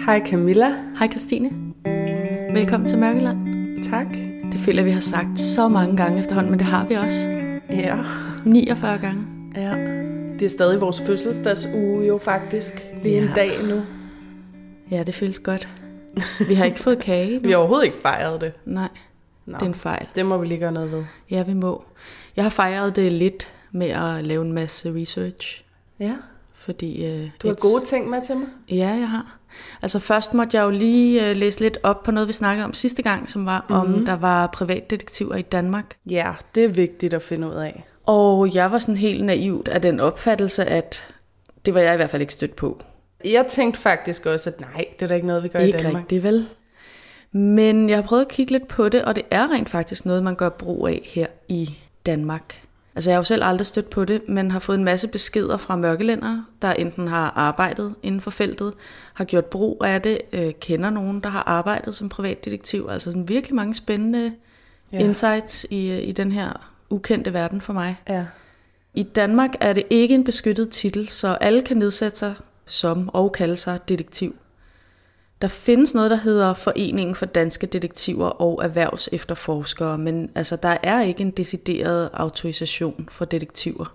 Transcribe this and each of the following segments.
Hej Camilla. Hej Christine. Velkommen til Mørkeland. Tak. Det føler vi har sagt så mange gange efterhånden, men det har vi også. Ja. 49 gange. Ja. Det er stadig vores fødselsdagsuge jo faktisk. Lige en dag nu. Ja, det føles godt. Vi har ikke fået kage nu. Vi har overhovedet ikke fejret det. Nej, det er en fejl. Det må vi lige gøre noget ved. Ja, vi må. Jeg har fejret det lidt med at lave en masse research. Ja. Fordi, du har gode ting med til mig? Ja, jeg har. Altså først måtte jeg jo lige læse lidt op på noget, vi snakkede om sidste gang, som var om der var privatdetektiver i Danmark. Ja, det er vigtigt at finde ud af. Og jeg var sådan helt naivt af den opfattelse, at det var jeg i hvert fald ikke stødt på. Jeg tænkte faktisk også, at nej, det er da ikke noget, vi gør i Danmark. Ikke rigtigt, vel? Men jeg har prøvet at kigge lidt på det, og det er rent faktisk noget, man gør brug af her i Danmark. Altså jeg har jo selv aldrig stødt på det, men har fået en masse beskeder fra mørkelændere, der enten har arbejdet inden for feltet, har gjort brug af det, kender nogen, der har arbejdet som privatdetektiv. Altså sådan virkelig mange spændende insights i den her ukendte verden for mig. Ja. I Danmark er det ikke en beskyttet titel, så alle kan nedsætte sig som og kalde sig detektiv. Der findes noget, der hedder Foreningen for Danske Detektiver og Erhvervsefterforskere, men altså, der er ikke en decideret autorisation for detektiver.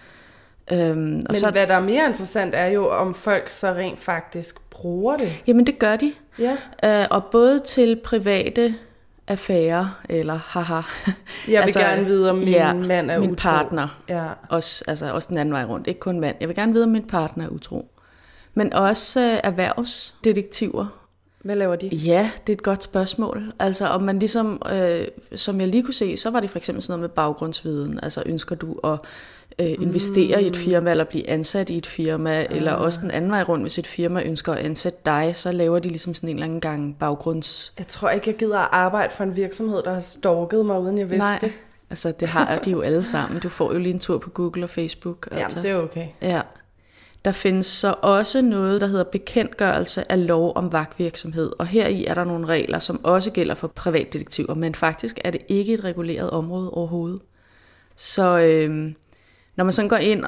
Men så, hvad der er mere interessant er jo, om folk så rent faktisk bruger det. Jamen det gør de. Ja. Og både til private affærer, eller haha. Jeg vil gerne vide, om min mand er min utro. Partner. Ja. Også den anden vej rundt, ikke kun mand. Jeg vil gerne vide, om min partner er utro. Men også erhvervsdetektiver. Hvad laver de? Ja, det er et godt spørgsmål. Altså om man ligesom, som jeg lige kunne se, så var det for eksempel sådan noget med baggrundsviden. Altså ønsker du at investere i et firma, eller blive ansat i et firma, eller også den anden vej rundt, hvis et firma ønsker at ansætte dig, så laver de ligesom sådan en eller anden gang baggrunds... Jeg tror ikke, jeg gider at arbejde for en virksomhed, der har stalket mig, uden jeg vidste det. Altså det har de jo alle sammen. Du får jo lige en tur på Google og Facebook. Ja, altså. det er okay. Ja. Der findes så også noget, der hedder bekendtgørelse af lov om vagtvirksomhed, og heri er der nogle regler, som også gælder for privatdetektiver, men faktisk er det ikke et reguleret område overhovedet. Så når man sådan går ind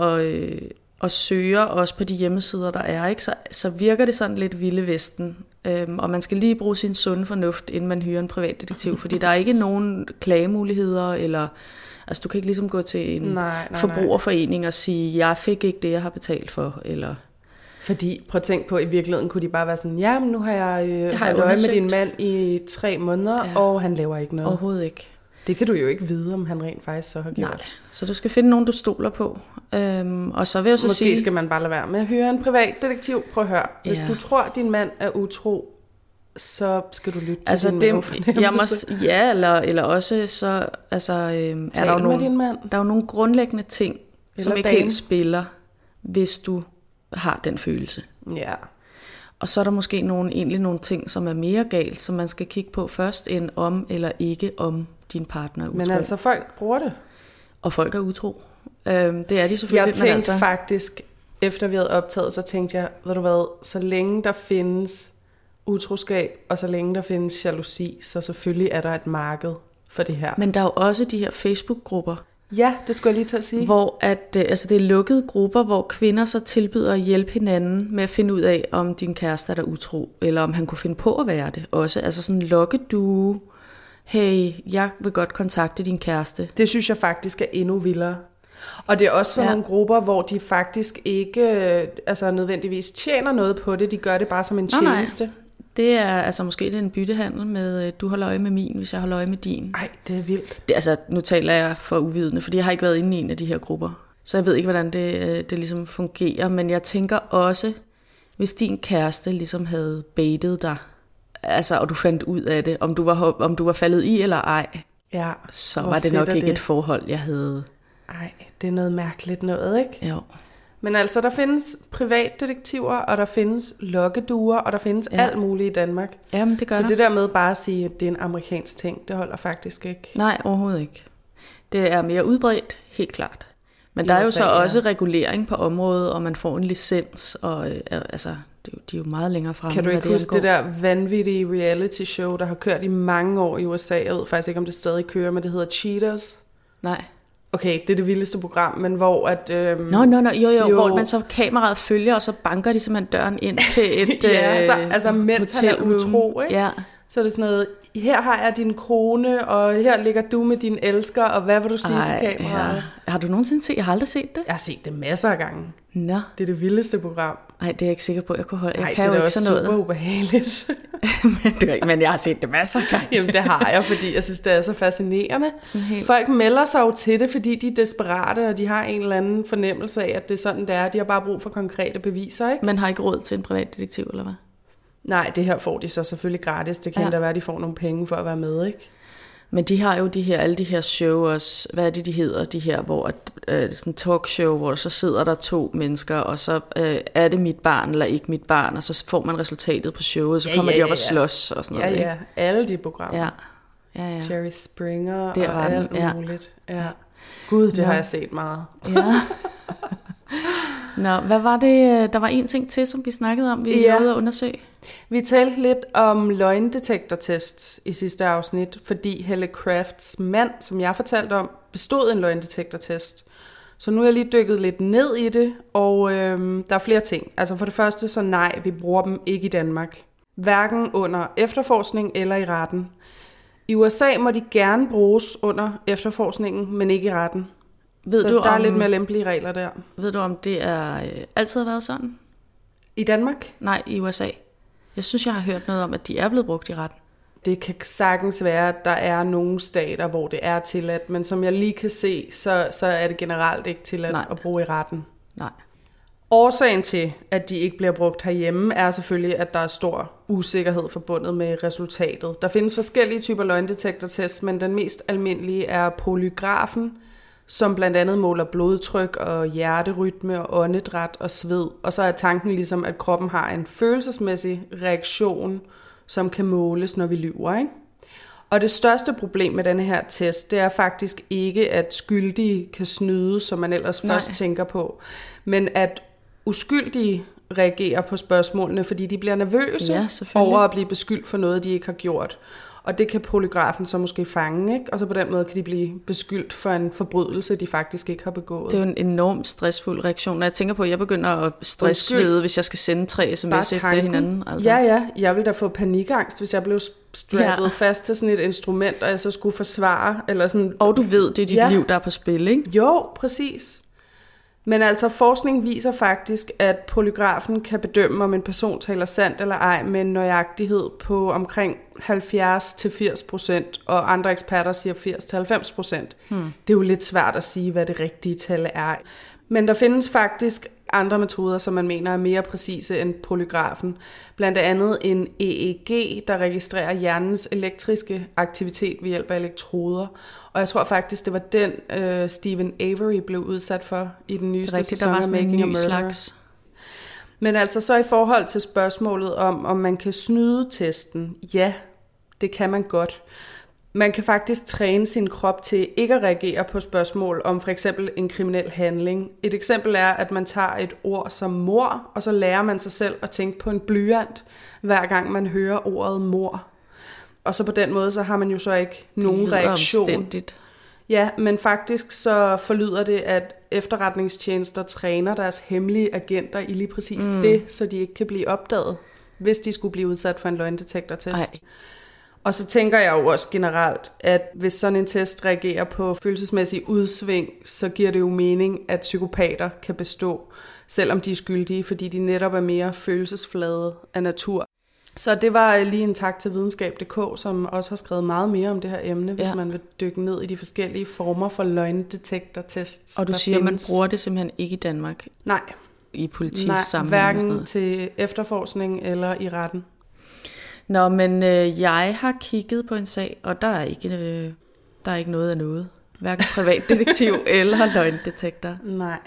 og søger også på de hjemmesider, der er, ikke, så virker det sådan lidt vilde vesten, og man skal lige bruge sin sunde fornuft, inden man hyrer en privatdetektiv, fordi der er ikke nogen klagemuligheder, eller... Altså du kan ikke ligesom gå til en forbrugerforening og sige, jeg fik ikke det, jeg har betalt for, eller... Fordi, prøv at tænke på, i virkeligheden kunne de bare være sådan, ja, men nu har jeg holdt øje med din mand i 3 måneder, og han laver ikke noget. Overhovedet ikke. Det kan du jo ikke vide, om han rent faktisk så har gjort. Nej, så du skal finde nogen, du stoler på. Og så vil jeg så sige... Måske skal man bare lade være med at hyre en privatdetektiv. Prøv at høre. Hvis du tror, at din mand er utro, så skal du lytte til din mavefornemmelse. Ja, eller også så er der jo nogle grundlæggende ting, som ikke helt spiller, hvis du har den følelse. Ja. Og så er der måske nogle ting, som er mere galt, som man skal kigge på først, end om eller ikke om din partner er utro. Men altså, folk bruger det. Og folk er utro. Det er de selvfølgelig. Jeg tænkte faktisk, efter vi havde optaget, så tænkte jeg, ved du hvad, så længe der findes utroskab, og så længe der findes jalousi, så selvfølgelig er der et marked for det her. Men der er jo også de her Facebook-grupper. Ja, det skulle jeg lige til at sige. Hvor det er lukkede grupper, hvor kvinder så tilbyder at hjælpe hinanden med at finde ud af, om din kæreste er der utro, eller om han kunne finde på at være det også. Altså sådan en lokkedue. Hey, jeg vil godt kontakte din kæreste. Det synes jeg faktisk er endnu vildere. Og det er også sådan nogle grupper, hvor de faktisk ikke nødvendigvis tjener noget på det. De gør det bare som en tjeneste. Nej. Det er måske det er en byttehandel med, du holder øje med min, hvis jeg holder øje med din. Ej, det er vildt. Nu taler jeg for uvidende, fordi jeg har ikke været inde i en af de her grupper. Så jeg ved ikke, hvordan det ligesom fungerer. Men jeg tænker også, hvis din kæreste ligesom havde baitet dig, og du fandt ud af det, om du var faldet i eller ej, så var det nok ikke et forhold, jeg havde. Ej, det er noget mærkeligt noget, ikke? Jo. Men altså, der findes privatdetektiver, og der findes lokkeduer, og der findes alt muligt i Danmark. Jamen, det gør så der. Det der med bare at sige, at det er en amerikansk ting, det holder faktisk ikke. Nej, overhovedet ikke. Det er mere udbredt, helt klart. Men der er jo så også regulering på området, og man får en licens, og de er jo meget længere fremme. Kan du ikke huske det der vanvittige reality show, der har kørt i mange år i USA? Jeg ved faktisk ikke, om det stadig kører, men det hedder Cheaters. Nej. Okay, det er det vildeste program, men hvor at... Jo, hvor man så kameraet følger, og så banker de simpelthen døren ind til et altså mens han er utro, ikke? Ja. Så er det sådan noget, her har jeg din kone, og her ligger du med din elsker, og hvad vil du sige til kameraet? Ja. Har du nogensinde set? Jeg har aldrig set det. Jeg har set det masser af gange. Nå. Det er det vildeste program. Nej, det er jeg ikke sikker på, jeg kunne holde. Nej, det er da også super ubehageligt. men jeg har set det masser af gange. Jamen, det har jeg, fordi jeg synes, det er så fascinerende. Folk melder sig jo til det, fordi de er desperate, og de har en eller anden fornemmelse af, at det er sådan, det er. De har bare brug for konkrete beviser, ikke? Man har ikke råd til en privatdetektiv, eller hvad? Nej, det her får de så selvfølgelig gratis. Det kan da være, at de får nogle penge for at være med, ikke? Men de har jo alle de her show også, hvad er det, de hedder, de her, hvor sådan talkshow, hvor så sidder der 2 mennesker, og så er det mit barn eller ikke mit barn, og så får man resultatet på showet, så kommer de op og slås og sådan noget. Ja, alle de programmer. Ja. Jerry Springer det og alt muligt. Ja. Gud, det har jeg set meget. Ja. Nå, hvad var det? Der var en ting til, som vi snakkede om, vi nåede at undersøge. Vi talte lidt om løgndetektortests i sidste afsnit, fordi Helle Crafts mand, som jeg fortalte om, bestod en løgndetektortest. Så nu er jeg lige dykket lidt ned i det, og der er flere ting. Altså for det første, så nej, vi bruger dem ikke i Danmark. Hverken under efterforskning eller i retten. I USA må de gerne bruges under efterforskningen, men ikke i retten. Så der er lidt mere lempelige regler der. Ved du, om det er altid været sådan? I Danmark? Nej, i USA. Jeg synes, jeg har hørt noget om, at de er blevet brugt i retten. Det kan sagtens være, at der er nogle stater, hvor det er tilladt, men som jeg lige kan se, så er det generelt ikke tilladt at bruge i retten. Nej. Årsagen til, at de ikke bliver brugt herhjemme, er selvfølgelig, at der er stor usikkerhed forbundet med resultatet. Der findes forskellige typer løgndetektortests, men den mest almindelige er polygrafen, som blandt andet måler blodtryk og hjerterytme og åndedræt og sved. Og så er tanken ligesom, at kroppen har en følelsesmæssig reaktion, som kan måles, når vi lyver, ikke? Og det største problem med denne her test, det er faktisk ikke, at skyldige kan snyde, som man ellers først tænker på, men at uskyldige reagerer på spørgsmålene, fordi de bliver nervøse over at blive beskyldt for noget, de ikke har gjort. Og det kan polygrafen så måske fange, ikke? Og så på den måde kan de blive beskyldt for en forbrydelse, de faktisk ikke har begået. Det er jo en enormt stressfuld reaktion. Når jeg tænker på, at jeg begynder at stressvede, hvis jeg skal sende 3 sms efter hinanden. Altså. Ja, jeg ville da få panikangst, hvis jeg blev strappet fast til sådan et instrument, og jeg så skulle forsvare. Eller sådan. Og du ved, det er dit liv, der er på spil, ikke? Jo, præcis. Men altså forskning viser faktisk, at polygrafen kan bedømme, om en person taler sandt eller ej, med en nøjagtighed på omkring 70-80%, og andre eksperter siger 80-90%. Det er jo lidt svært at sige, hvad det rigtige tal er. Men der findes faktisk andre metoder, som man mener er mere præcise end polygrafen. Blandt andet en EEG, der registrerer hjernens elektriske aktivitet ved hjælp af elektroder. Og jeg tror faktisk, det var den, Stephen Avery blev udsat for i den nyeste sæson af Making a Murderer. Men altså så i forhold til spørgsmålet om man kan snyde testen, ja, det kan man godt. Man kan faktisk træne sin krop til ikke at reagere på spørgsmål om for eksempel en kriminel handling. Et eksempel er, at man tager et ord som mord, og så lærer man sig selv at tænke på en blyant, hver gang man hører ordet mord. Og så på den måde, så har man jo så ikke nogen reaktion. Omstændigt. Ja, men faktisk så forlyder det, at efterretningstjenester træner deres hemmelige agenter i lige præcis det, så de ikke kan blive opdaget, hvis de skulle blive udsat for en løgndetektortest. Og så tænker jeg jo også generelt, at hvis sådan en test reagerer på følelsesmæssig udsving, så giver det jo mening, at psykopater kan bestå, selvom de er skyldige, fordi de netop er mere følelsesflade af natur. Så det var lige en tak til videnskab.dk, som også har skrevet meget mere om det her emne, hvis man vil dykke ned i de forskellige former for løgndetektortests. Og du siger, at man bruger det simpelthen ikke i Danmark? Nej. I politisammenhæng? Nej, hverken til efterforskning eller i retten. Nå, men jeg har kigget på en sag, og der er ikke noget af noget. Hverken privatdetektiv eller løgndetektor. Nej.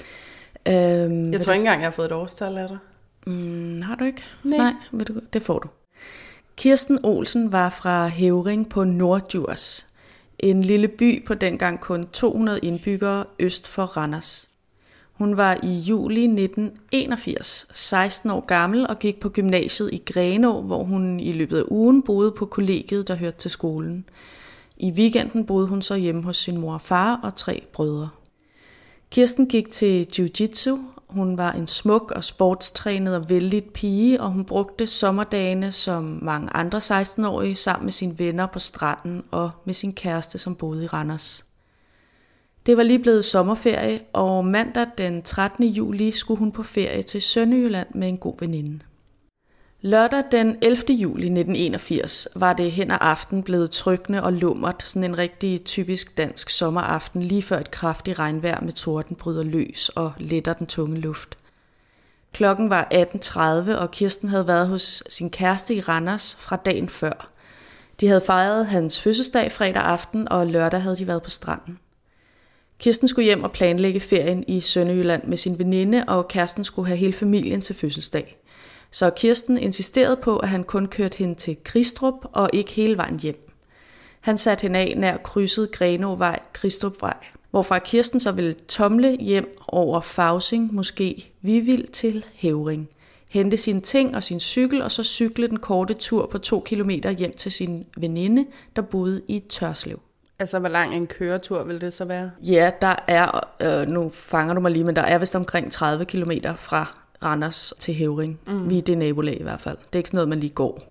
Jeg tror ikke engang, jeg har fået et årstal af dig. Har du ikke? Nej. Det får du. Kirsten Olsen var fra Hævring på Norddjurs. En lille by på dengang kun 200 indbyggere øst for Randers. Hun var i juli 1981 16 år gammel og gik på gymnasiet i Grenaa, hvor hun i løbet af ugen boede på kollegiet, der hørte til skolen. I weekenden boede hun så hjemme hos sin mor og far og 3 brødre. Kirsten gik til jiu-jitsu. Hun var en smuk og sportstrænet og vellidt pige, og hun brugte sommerdagene som mange andre 16-årige sammen med sine venner på stranden og med sin kæreste, som boede i Randers. Det var lige blevet sommerferie, og mandag den 13. juli skulle hun på ferie til Sønderjylland med en god veninde. Lørdag den 11. juli 1981 var det hen ad aften blevet trykkende og lummert, sådan en rigtig typisk dansk sommeraften, lige før et kraftigt regnvejr med torden bryder løs og letter den tunge luft. Klokken var 18.30, og Kirsten havde været hos sin kæreste i Randers fra dagen før. De havde fejret hans fødselsdag fredag aften, og lørdag havde de været på stranden. Kirsten skulle hjem og planlægge ferien i Sønderjylland med sin veninde, og kæresten skulle have hele familien til fødselsdag. Så Kirsten insisterede på, at han kun kørte hende til Kristrup og ikke hele vejen hjem. Han satte hende af nær krydset Grenåvej, Kristrupvej, hvorfra Kirsten så ville tomle hjem over Fausing, måske Vivild til Hævring. Hente sine ting og sin cykel, og så cykle den korte tur på 2 kilometer hjem til sin veninde, der boede i Tørslev. Altså, hvor lang en køretur vil det så være? Ja, der er, nu fanger du mig lige, men der er vist omkring 30 kilometer fra Randers til Hævring. Vi er det nabolag i hvert fald. Det er ikke sådan noget, man lige går.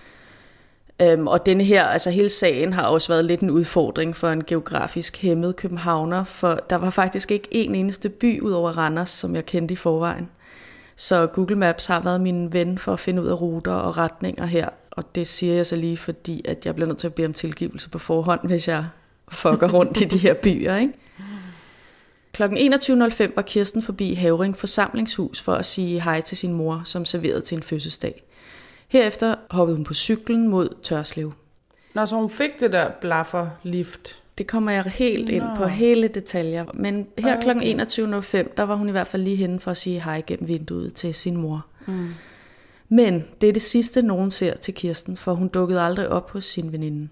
Og denne her, altså hele sagen har også været lidt en udfordring for en geografisk hæmmet københavner, for der var faktisk ikke en eneste by ud over Randers, som jeg kendte i forvejen. Så Google Maps har været min ven for at finde ud af ruter og retninger her, og det siger jeg så lige, fordi at jeg bliver nødt til at bede om tilgivelse på forhånd, hvis jeg fucker rundt i de her byer, ikke? Klokken 21.05 var Kirsten forbi Hævring forsamlingshus for at sige hej til sin mor, som serverede til en fødselsdag. Herefter hoppede hun på cyklen mod Tørslev. Nå, så hun fik det der blafferlift. Det kommer jeg helt ind på, hele detaljer. Men her klokken 21.05, der var hun i hvert fald lige henne for at sige hej gennem vinduet til sin mor. Men det er det sidste, nogen ser til Kirsten, for hun dukkede aldrig op hos sin veninde.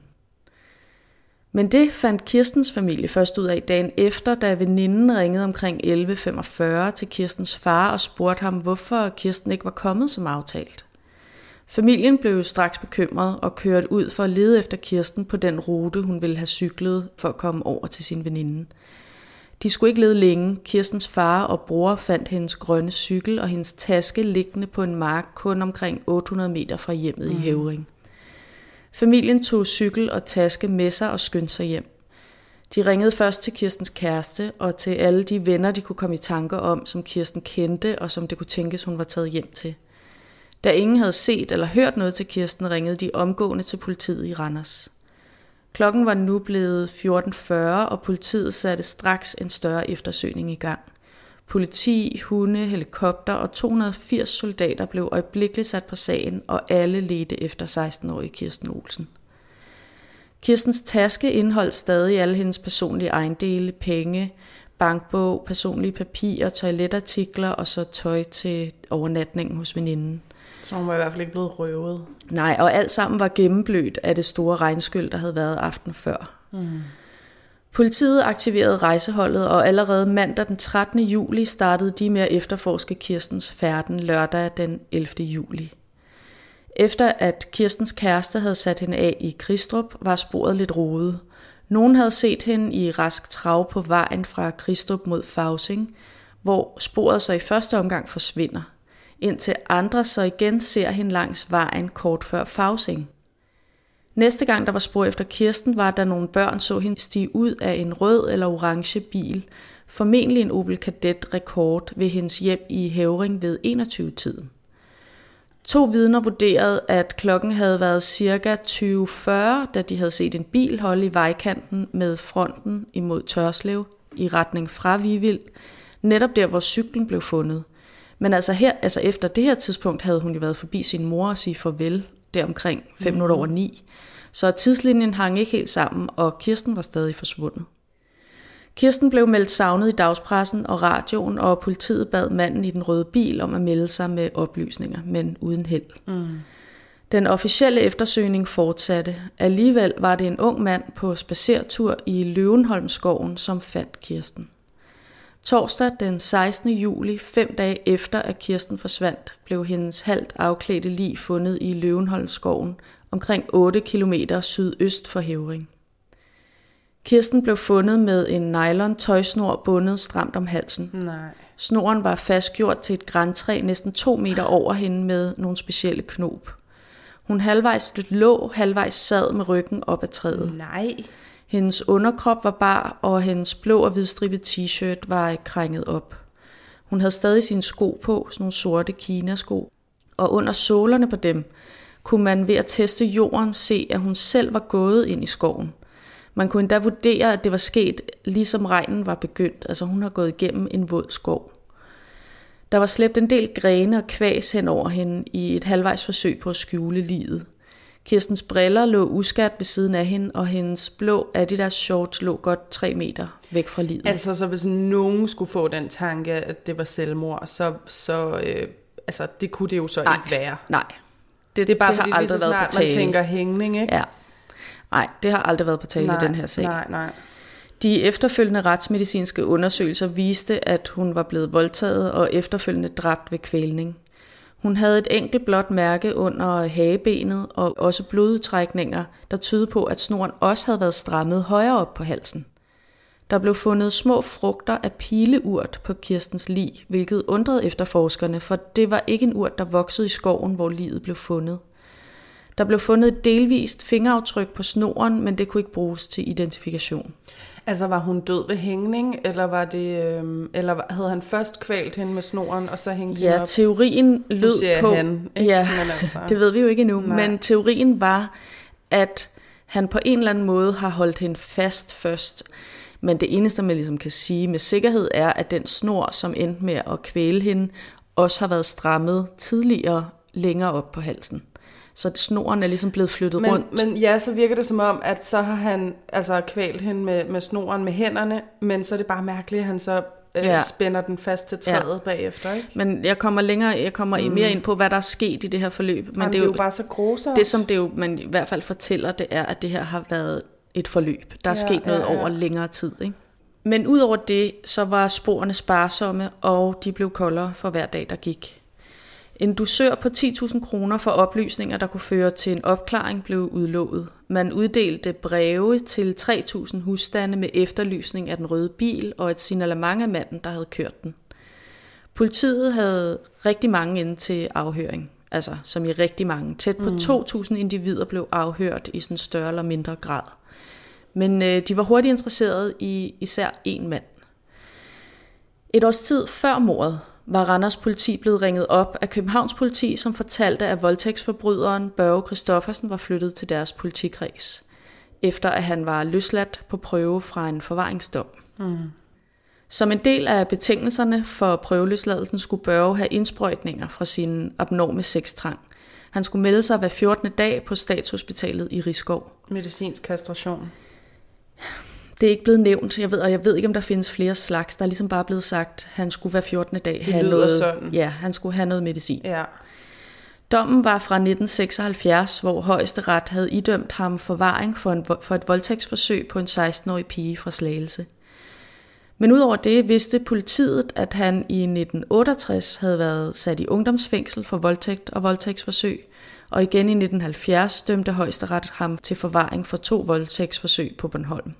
Men det fandt Kirstens familie først ud af dagen efter, da veninden ringede omkring 11.45 til Kirstens far og spurgte ham, hvorfor Kirsten ikke var kommet som aftalt. Familien blev straks bekymret og kørte ud for at lede efter Kirsten på den rute, hun ville have cyklet for at komme over til sin veninde. De skulle ikke lede længe. Kirstens far og bror fandt hendes grønne cykel og hendes taske liggende på en mark kun omkring 800 meter fra hjemmet i Hævring. Familien tog cykel og taske med sig og skyndte sig hjem. De ringede først til Kirstens kæreste og til alle de venner, de kunne komme i tanker om, som Kirsten kendte og som det kunne tænkes, hun var taget hjem til. Da ingen havde set eller hørt noget til Kirsten, ringede de omgående til politiet i Randers. Klokken var nu blevet 14.40, og politiet satte straks en større eftersøgning i gang. Politi, hunde, helikopter og 280 soldater blev øjeblikkeligt sat på sagen, og alle ledte efter 16-årige Kirsten Olsen. Kirstens taske indeholdt stadig alle hendes personlige ejendele, penge, bankbog, personlige papirer, toiletartikler og så tøj til overnatningen hos veninden. Så hun var i hvert fald ikke blevet røvet. Nej, og alt sammen var gennemblødt af det store regnskyld, der havde været aften før. Politiet aktiverede rejseholdet, og allerede mandag den 13. juli startede de med at efterforske Kirstens færden lørdag den 11. juli. Efter at Kirstens kæreste havde sat hende af i Kristrup, var sporet lidt rodet. Nogen havde set hende i rask trav på vejen fra Kristrup mod Fausing, hvor sporet så i første omgang forsvinder, indtil andre så igen ser hende langs vejen kort før Fausing. Næste gang der var spor efter Kirsten, var der nogle børn så hende stige ud af en rød eller orange bil, formentlig en Opel Kadett Rekord ved hendes hjem i Hævring ved 21-tiden. 2 vidner vurderede, at klokken havde været ca. 20.40, da de havde set en bil holde i vejkanten med fronten imod Tørslev i retning fra Vivild, netop der hvor cyklen blev fundet. Men altså efter det her tidspunkt havde hun jo været forbi sin mor og sige farvel der omkring 5 minutter over 9. Så tidslinjen hang ikke helt sammen, og Kirsten var stadig forsvundet. Kirsten blev meldt savnet i dagspressen og radioen, og politiet bad manden i den røde bil om at melde sig med oplysninger, men uden held. Den officielle eftersøgning fortsatte. Alligevel var det en ung mand på spadsertur i Løvenholmskoven, som fandt Kirsten. Torsdag den 16. juli, 5 dage efter at Kirsten forsvandt, blev hendes halvt afklædte lig fundet i Løvenholmskoven, omkring 8 kilometer sydøst for Hævring. Kirsten blev fundet med en nylon tøjsnor bundet stramt om halsen. Nej. Snoren var fastgjort til et grantræ næsten 2 meter over hende med nogle specielle knob. Hun halvvejs lå, halvvejs sad med ryggen op ad træet. Nej. Hendes underkrop var bar, og hendes blå og hvidstribede t-shirt var krænget op. Hun havde stadig sine sko på, sådan nogle sorte Kina-sko. Og under sålerne på dem kunne man ved at teste jorden se, at hun selv var gået ind i skoven. Man kunne endda vurdere, at det var sket, ligesom regnen var begyndt. Altså hun har gået igennem en våd skov. Der var slæbt en del grene og kvæs hen over hende i et halvvejs forsøg på at skjule liget. Kirstens briller lå uskat ved siden af hende, og hendes blå Adidas shorts lå godt 3 meter væk fra liget. Altså, så hvis nogen skulle få den tanke, at det var selvmord, så det kunne det jo så ikke være. Nej. Det er bare det fordi, har lige så snart man tænker hængning, ikke? Ja. Nej, det har aldrig været på tale i den her sag. Nej. De efterfølgende retsmedicinske undersøgelser viste, at hun var blevet voldtaget og efterfølgende dræbt ved kvælning. Hun havde et enkelt blåt mærke under hagebenet og også blodudtrækninger, der tydede på, at snoren også havde været strammet højere op på halsen. Der blev fundet små frugter af pileurt på Kirstens lig, hvilket undrede efterforskerne, for det var ikke en urt, der voksede i skoven, hvor liget blev fundet. Der blev fundet et delvist fingeraftryk på snoren, men det kunne ikke bruges til identifikation. Altså var hun død ved hængning, eller var det, eller havde han først kvalt hende med snoren og så hængt hende op? Ja, teorien lød på. Han, ikke? Ja, altså. Det ved vi jo ikke endnu, men teorien var, at han på en eller anden måde har holdt hende fast først. Men det eneste, man ligesom kan sige med sikkerhed, er, at den snor, som endte med at kvæle hende, også har været strammet tidligere længere op på halsen. Så snoren er ligesom blevet flyttet rundt. Men ja, så virker det som om, at så har han altså kvalt hende med snoren med hænderne, men så er det bare mærkeligt, at han så spænder den fast til træet bagefter, ikke? Men jeg kommer mere ind på, hvad der er sket i det her forløb. Men det er jo bare så grusomt. Det, som det jo, man i hvert fald fortæller, det er, at det her har været et forløb. Der er sket noget over længere tid, ikke? Men udover det, så var sporene sparsomme, og de blev koldere for hver dag, der gik. En dusør på 10.000 kroner for oplysninger, der kunne føre til en opklaring, blev udlovet. Man uddelte breve til 3.000 husstande med efterlysning af den røde bil og et signalement af manden, der havde kørt den. Politiet havde rigtig mange inde til afhøring, altså som i rigtig mange. Tæt på 2.000 individer blev afhørt i sådan større eller mindre grad. Men de var hurtigt interesserede i især én mand. Et års tid før mordet var Randers politi blevet ringet op af Københavns politi, som fortalte, at voldtægtsforbryderen Børge Christoffersen var flyttet til deres politikreds, efter at han var løsladt på prøve fra en forvaringsdom. Som en del af betingelserne for prøveløsladelsen skulle Børge have indsprøjtninger fra sin abnorme sextrang. Han skulle melde sig hver 14. dag på Statshospitalet i Risskov. Medicinsk kastration. Det er ikke blevet nævnt, jeg ved ikke, om der findes flere slags. Der er ligesom bare blevet sagt, at han skulle hver 14. dag have noget. Sådan. Ja, han skulle have noget medicin. Ja. Dommen var fra 1976, hvor Højesteret havde idømt ham forvaring for et voldtægtsforsøg på en 16-årig pige fra Slagelse. Men udover det vidste politiet, at han i 1968 havde været sat i ungdomsfængsel for voldtægt og voldtægtsforsøg, og igen i 1970 dømte Højesteret ham til forvaring for 2 voldtægtsforsøg på Bornholm.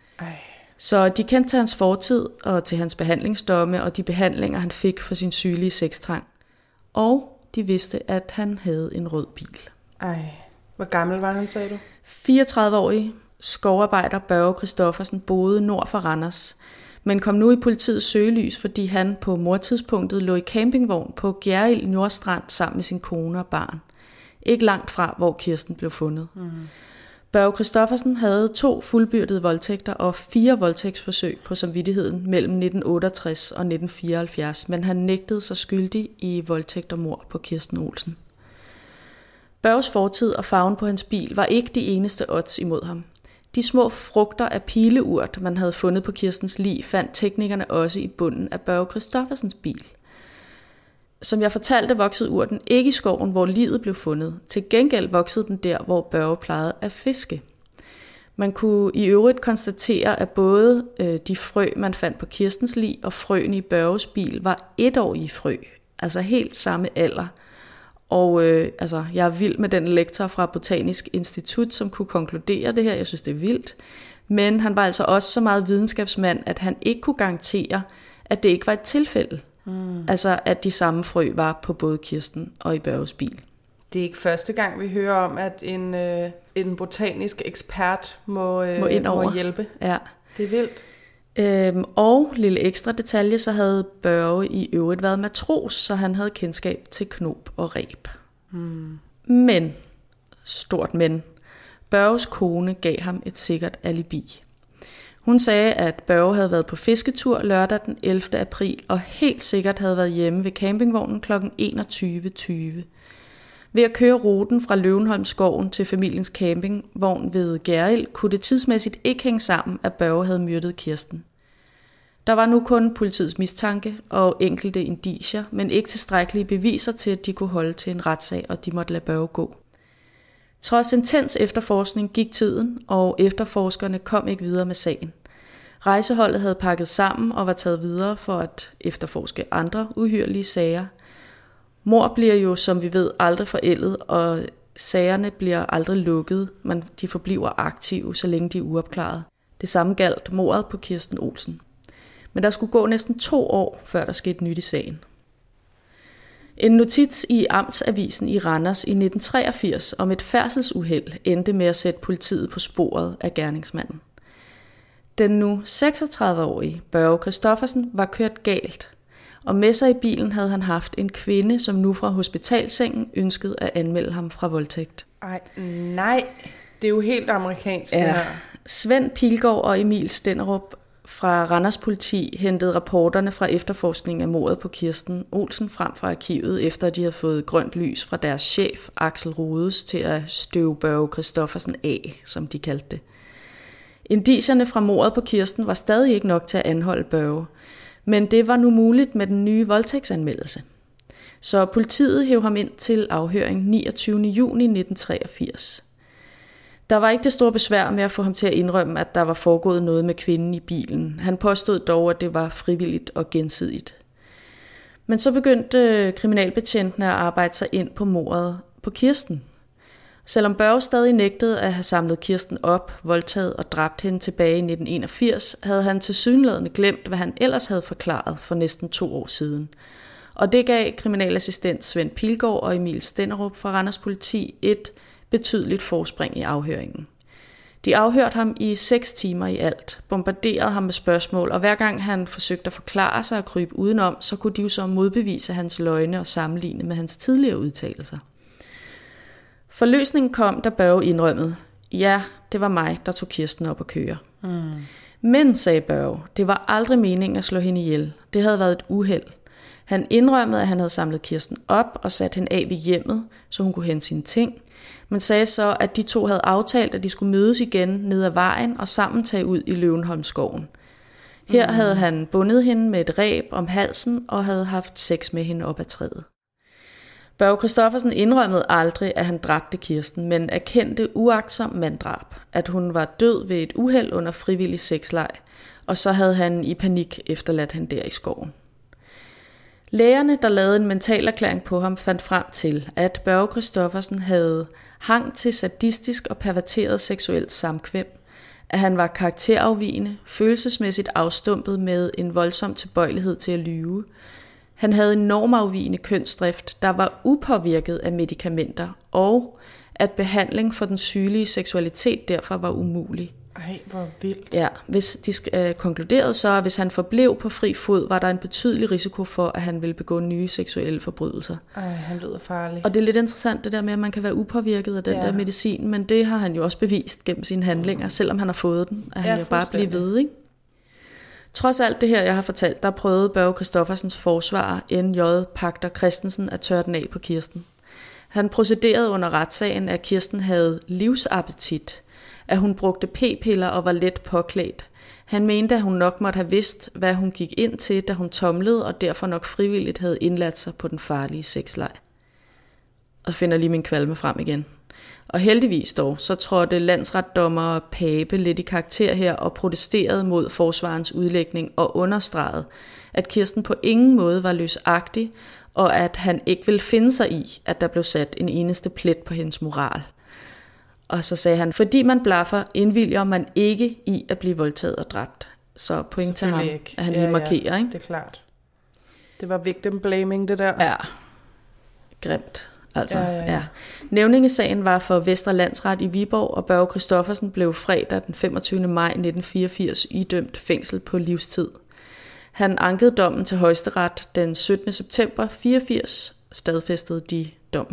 Så de kendte til hans fortid og til hans behandlingsdomme og de behandlinger, han fik for sin sygelige sextrang. Og de vidste, at han havde en rød bil. Hvor gammel var han, sagde du? 34-årig skovarbejder Børge Christoffersen boede nord for Randers, men kom nu i politiets søgelys, fordi han på mordtidspunktet lå i campingvogn på Gjerrild Nordstrand sammen med sin kone og barn. Ikke langt fra, hvor Kirsten blev fundet. Børge Christoffersen havde 2 fuldbyrdede voldtægter og 4 voldtægtsforsøg på samvittigheden mellem 1968 og 1974, men han nægtede sig skyldig i voldtægt og mord på Kirsten Olsen. Børges fortid og farven på hans bil var ikke de eneste odds imod ham. De små frugter af pileurt, man havde fundet på Kirstens lig, fandt teknikerne også i bunden af Børge Christoffersens bil. Som jeg fortalte, voksede urten ikke i skoven, hvor liget blev fundet. Til gengæld voksede den der, hvor Børge plejede at fiske. Man kunne i øvrigt konstatere, at både de frø, man fandt på Kirstens lig, og frøene i Børges bil var 1-årige frø. Altså helt samme alder. Og jeg er vild med den lektor fra Botanisk Institut, som kunne konkludere det her. Jeg synes, det er vildt. Men han var altså også så meget videnskabsmand, at han ikke kunne garantere, at det ikke var et tilfælde. Altså at de samme frø var på både Kirsten og i Børges bil. Det er ikke første gang, vi hører om, at en botanisk ekspert må hjælpe. Ja. Det er vildt. Og lille ekstra detalje, så havde Børge i øvrigt været matros, så han havde kendskab til knob og reb. Men, stort men, Børges kone gav ham et sikkert alibi. Hun sagde, at Børge havde været på fisketur lørdag den 11. april, og helt sikkert havde været hjemme ved campingvognen kl. 21.20. Ved at køre ruten fra Løvenholmskoven til familiens campingvogn ved Gjerrild, kunne det tidsmæssigt ikke hænge sammen, at Børge havde myrdet Kirsten. Der var nu kun politiets mistanke og enkelte indicier, men ikke tilstrækkelige beviser til, at de kunne holde til en retssag, og de måtte lade Børge gå. Trods intens efterforskning gik tiden, og efterforskerne kom ikke videre med sagen. Rejseholdet havde pakket sammen og var taget videre for at efterforske andre uhyrlige sager. Mord bliver jo, som vi ved, aldrig forældet, og sagerne bliver aldrig lukket, men de forbliver aktive, så længe de er uopklaret. Det samme galt mordet på Kirsten Olsen. Men der skulle gå næsten 2 år, før der skete nyt i sagen. En notits i Amtsavisen i Randers i 1983 om et færdselsuheld endte med at sætte politiet på sporet af gerningsmanden. Den nu 36-årige Børge Christoffersen var kørt galt, og med sig i bilen havde han haft en kvinde, som nu fra hospitalsengen ønskede at anmelde ham fra voldtægt. Ej, nej. Det er jo helt amerikansk, det her. Svend Pilgaard og Emil Stenderup fra Randers politi hentede rapporterne fra efterforskningen af mordet på Kirsten Olsen frem fra arkivet, efter at de havde fået grønt lys fra deres chef, Axel Rodes, til at støve Børge Christoffersen af, som de kaldte det. Indicierne fra mordet på Kirsten var stadig ikke nok til at anholde Børge, men det var nu muligt med den nye voldtægtsanmeldelse. Så politiet hev ham ind til afhøring 29. juni 1983. Der var ikke det store besvær med at få ham til at indrømme, at der var foregået noget med kvinden i bilen. Han påstod dog, at det var frivilligt og gensidigt. Men så begyndte kriminalbetjentene at arbejde sig ind på mordet på Kirsten. Selvom Børge stadig nægtede at have samlet Kirsten op, voldtaget og dræbt hende tilbage i 1981, havde han tilsyneladende glemt, hvad han ellers havde forklaret for næsten 2 år siden. Og det gav kriminalassistent Svend Pilgaard og Emil Stenderup fra Randers politi et betydeligt forspring i afhøringen. De afhørte ham i 6 timer i alt, bombarderede ham med spørgsmål, og hver gang han forsøgte at forklare sig og krybe udenom, så kunne de jo så modbevise hans løgne og sammenligne med hans tidligere udtalelser. Forløsningen kom, da Børge indrømmede, ja, det var mig, der tog Kirsten op at køre. Men, sagde Børge, det var aldrig meningen at slå hende ihjel. Det havde været et uheld. Han indrømmede, at han havde samlet Kirsten op og sat hende af ved hjemmet, så hun kunne hente sine ting, men sagde så, at de 2 havde aftalt, at de skulle mødes igen ned ad vejen og sammen tage ud i Løvenholmskoven. Her havde han bundet hende med et reb om halsen og havde haft sex med hende op ad træet. Børge Christoffersen indrømmede aldrig, at han dræbte Kirsten, men erkendte uagtsom manddrab, at hun var død ved et uheld under frivillig sexleg, og så havde han i panik efterladt hende der i skoven. Lægerne, der lavede en mentalerklæring på ham, fandt frem til, at Børge Christoffersen havde hang til sadistisk og perverteret seksuelt samkvem, at han var karakterafvigende, følelsesmæssigt afstumpet med en voldsom tilbøjelighed til at lyve. Han havde en normafvigende kønsdrift, der var upåvirket af medicamenter, og at behandling for den sygelige seksualitet derfor var umulig. Ej, hvor vildt. Ja, hvis de konkluderede så, at hvis han forblev på fri fod, var der en betydelig risiko for, at han ville begå nye seksuelle forbrydelser. Ej, han lyder farlig. Og det er lidt interessant det der med, at man kan være upåvirket af den der medicin, men det har han jo også bevist gennem sine handlinger, selvom han har fået den, at han jo bare bliver ved, ikke? Trods alt det her, jeg har fortalt, der prøvede Børge Christoffersens forsvarer, N.J. Pagter Christensen, at tørre den af på Kirsten. Han procederede under retssagen, at Kirsten havde livsappetit, at hun brugte p-piller og var let påklædt. Han mente, at hun nok måtte have vidst, hvad hun gik ind til, da hun tomlede, og derfor nok frivilligt havde indladt sig på den farlige sexleg. Og finder lige min kvalme frem igen. Og heldigvis dog, så trådte landsretdommer Pape lidt i karakter her og protesterede mod forsvarens udlægning og understregede, at Kirsten på ingen måde var løsagtig, og at han ikke ville finde sig i, at der blev sat en eneste plet på hendes moral. Og så sagde han, fordi man blaffer, indvilger man ikke i at blive voldtaget og dræbt. Så point til ham, at han lige markerer. Ikke? Det er klart. Det var victim blaming, det der. Ja, grimt. Altså, ja. Nævningesagen var for Vestre Landsret i Viborg, og Børge Christoffersen blev fredag den 25. maj 1984 idømt fængsel på livstid. Han ankede dommen til Højesteret den 17. september 84, stadfæstede de dommen.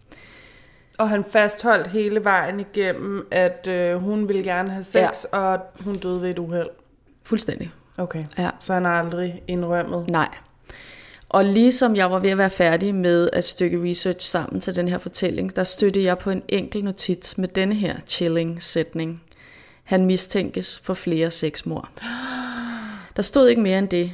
Og han fastholdt hele vejen igennem, at hun ville gerne have sex, og hun døde ved et uheld. Fuldstændig. Okay, så han har aldrig indrømmet? Nej. Og ligesom jeg var ved at være færdig med at stykke research sammen til den her fortælling, der støttede jeg på en enkelt notits med denne her chilling sætning. Han mistænkes for flere sexmord. Der stod ikke mere end det,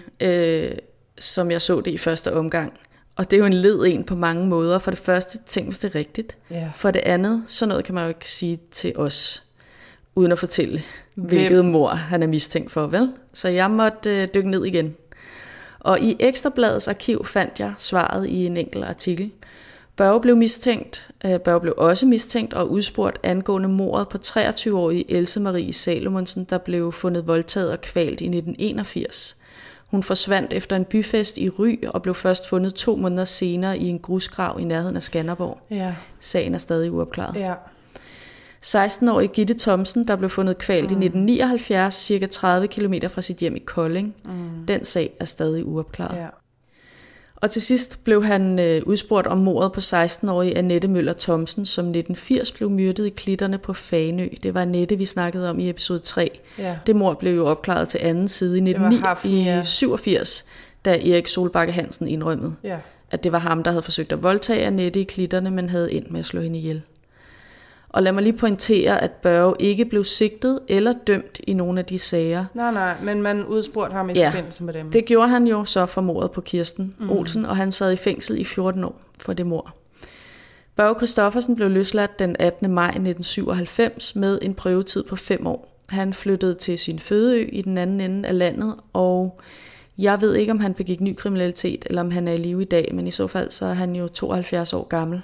som jeg så det i første omgang. Og det er jo en led en på mange måder. For det første, tænk hvis det er rigtigt. Yeah. For det andet, så noget kan man jo ikke sige til os, uden at fortælle, hvilket mord han er mistænkt for, vel? Så jeg måtte dykke ned igen. Og i Ekstrabladets arkiv fandt jeg svaret i en enkelt artikel. Børge blev også mistænkt og udspurgt angående mordet på 23-årige Else Marie Salomonsen, der blev fundet voldtaget og kvalt i 1981. Hun forsvandt efter en byfest i Ry og blev først fundet 2 måneder senere i en grusgrav i nærheden af Skanderborg. Ja. Sagen er stadig uopklaret. Ja. 16-årige Gitte Thomsen, der blev fundet kvalt i 1979, cirka 30 km fra sit hjem i Kolding. Den sag er stadig uopklaret. Ja. Og til sidst blev han udspurgt om mordet på 16-årige Annette Møller Thomsen, som 1980 blev myrdet i klitterne på Fanø. Det var Annette, vi snakkede om i episode 3. Ja. Det mord blev jo opklaret til anden side i 1987, da Erik Solbakke Hansen indrømmede, at det var ham, der havde forsøgt at voldtage Annette i klitterne, men havde endt med at slå hende ihjel. Og lad mig lige pointere, at Børge ikke blev sigtet eller dømt i nogle af de sager. Nej, men man udspurgte ham i forbindelse med dem. Det gjorde han jo så for mordet på Kirsten Olsen, og han sad i fængsel i 14 år for det mord. Børge Christoffersen blev løsladt den 18. maj 1997 med en prøvetid på 5 år. Han flyttede til sin fødeø i den anden ende af landet, og jeg ved ikke, om han begik ny kriminalitet, eller om han er i live i dag, men i så fald så er han jo 72 år gammel.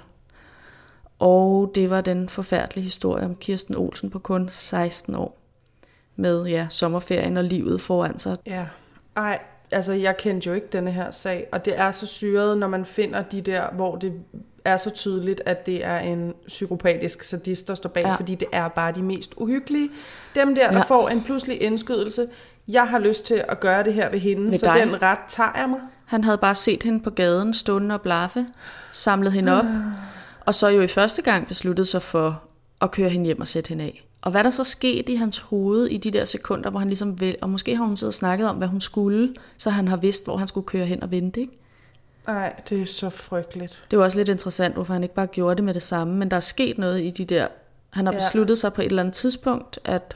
Og det var den forfærdelige historie om Kirsten Olsen på kun 16 år. Med sommerferien og livet foran sig. Ja, altså jeg kendte jo ikke denne her sag. Og det er så syret, når man finder de der, hvor det er så tydeligt, at det er en psykopatisk sadist, der står bag. Fordi det er bare de mest uhyggelige. Dem der får en pludselig indskydelse. Jeg har lyst til at gøre det her ved hende, ved så dig. Den ret tager jeg mig. Han havde bare set hende på gaden, stående og blaffe, samlet hende op. Og så jo i første gang besluttede sig for at køre hende hjem og sætte hende af. Og hvad der så skete i hans hoved i de der sekunder, hvor han ligesom og måske har hun siddet og snakket om, hvad hun skulle, så han har vidst, hvor han skulle køre hen og vente, ikke? Nej, det er så frygteligt. Det er også lidt interessant, hvorfor han ikke bare gjorde det med det samme, men der er sket noget i de der. Han har besluttet sig på et eller andet tidspunkt, at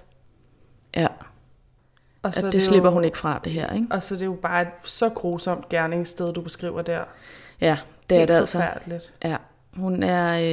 og så at det slipper hun ikke fra det her, ikke? Og så det er jo bare et så grusomt gerningssted, du beskriver der. Ja, det er det altså. Forfærdeligt. Ja. Hun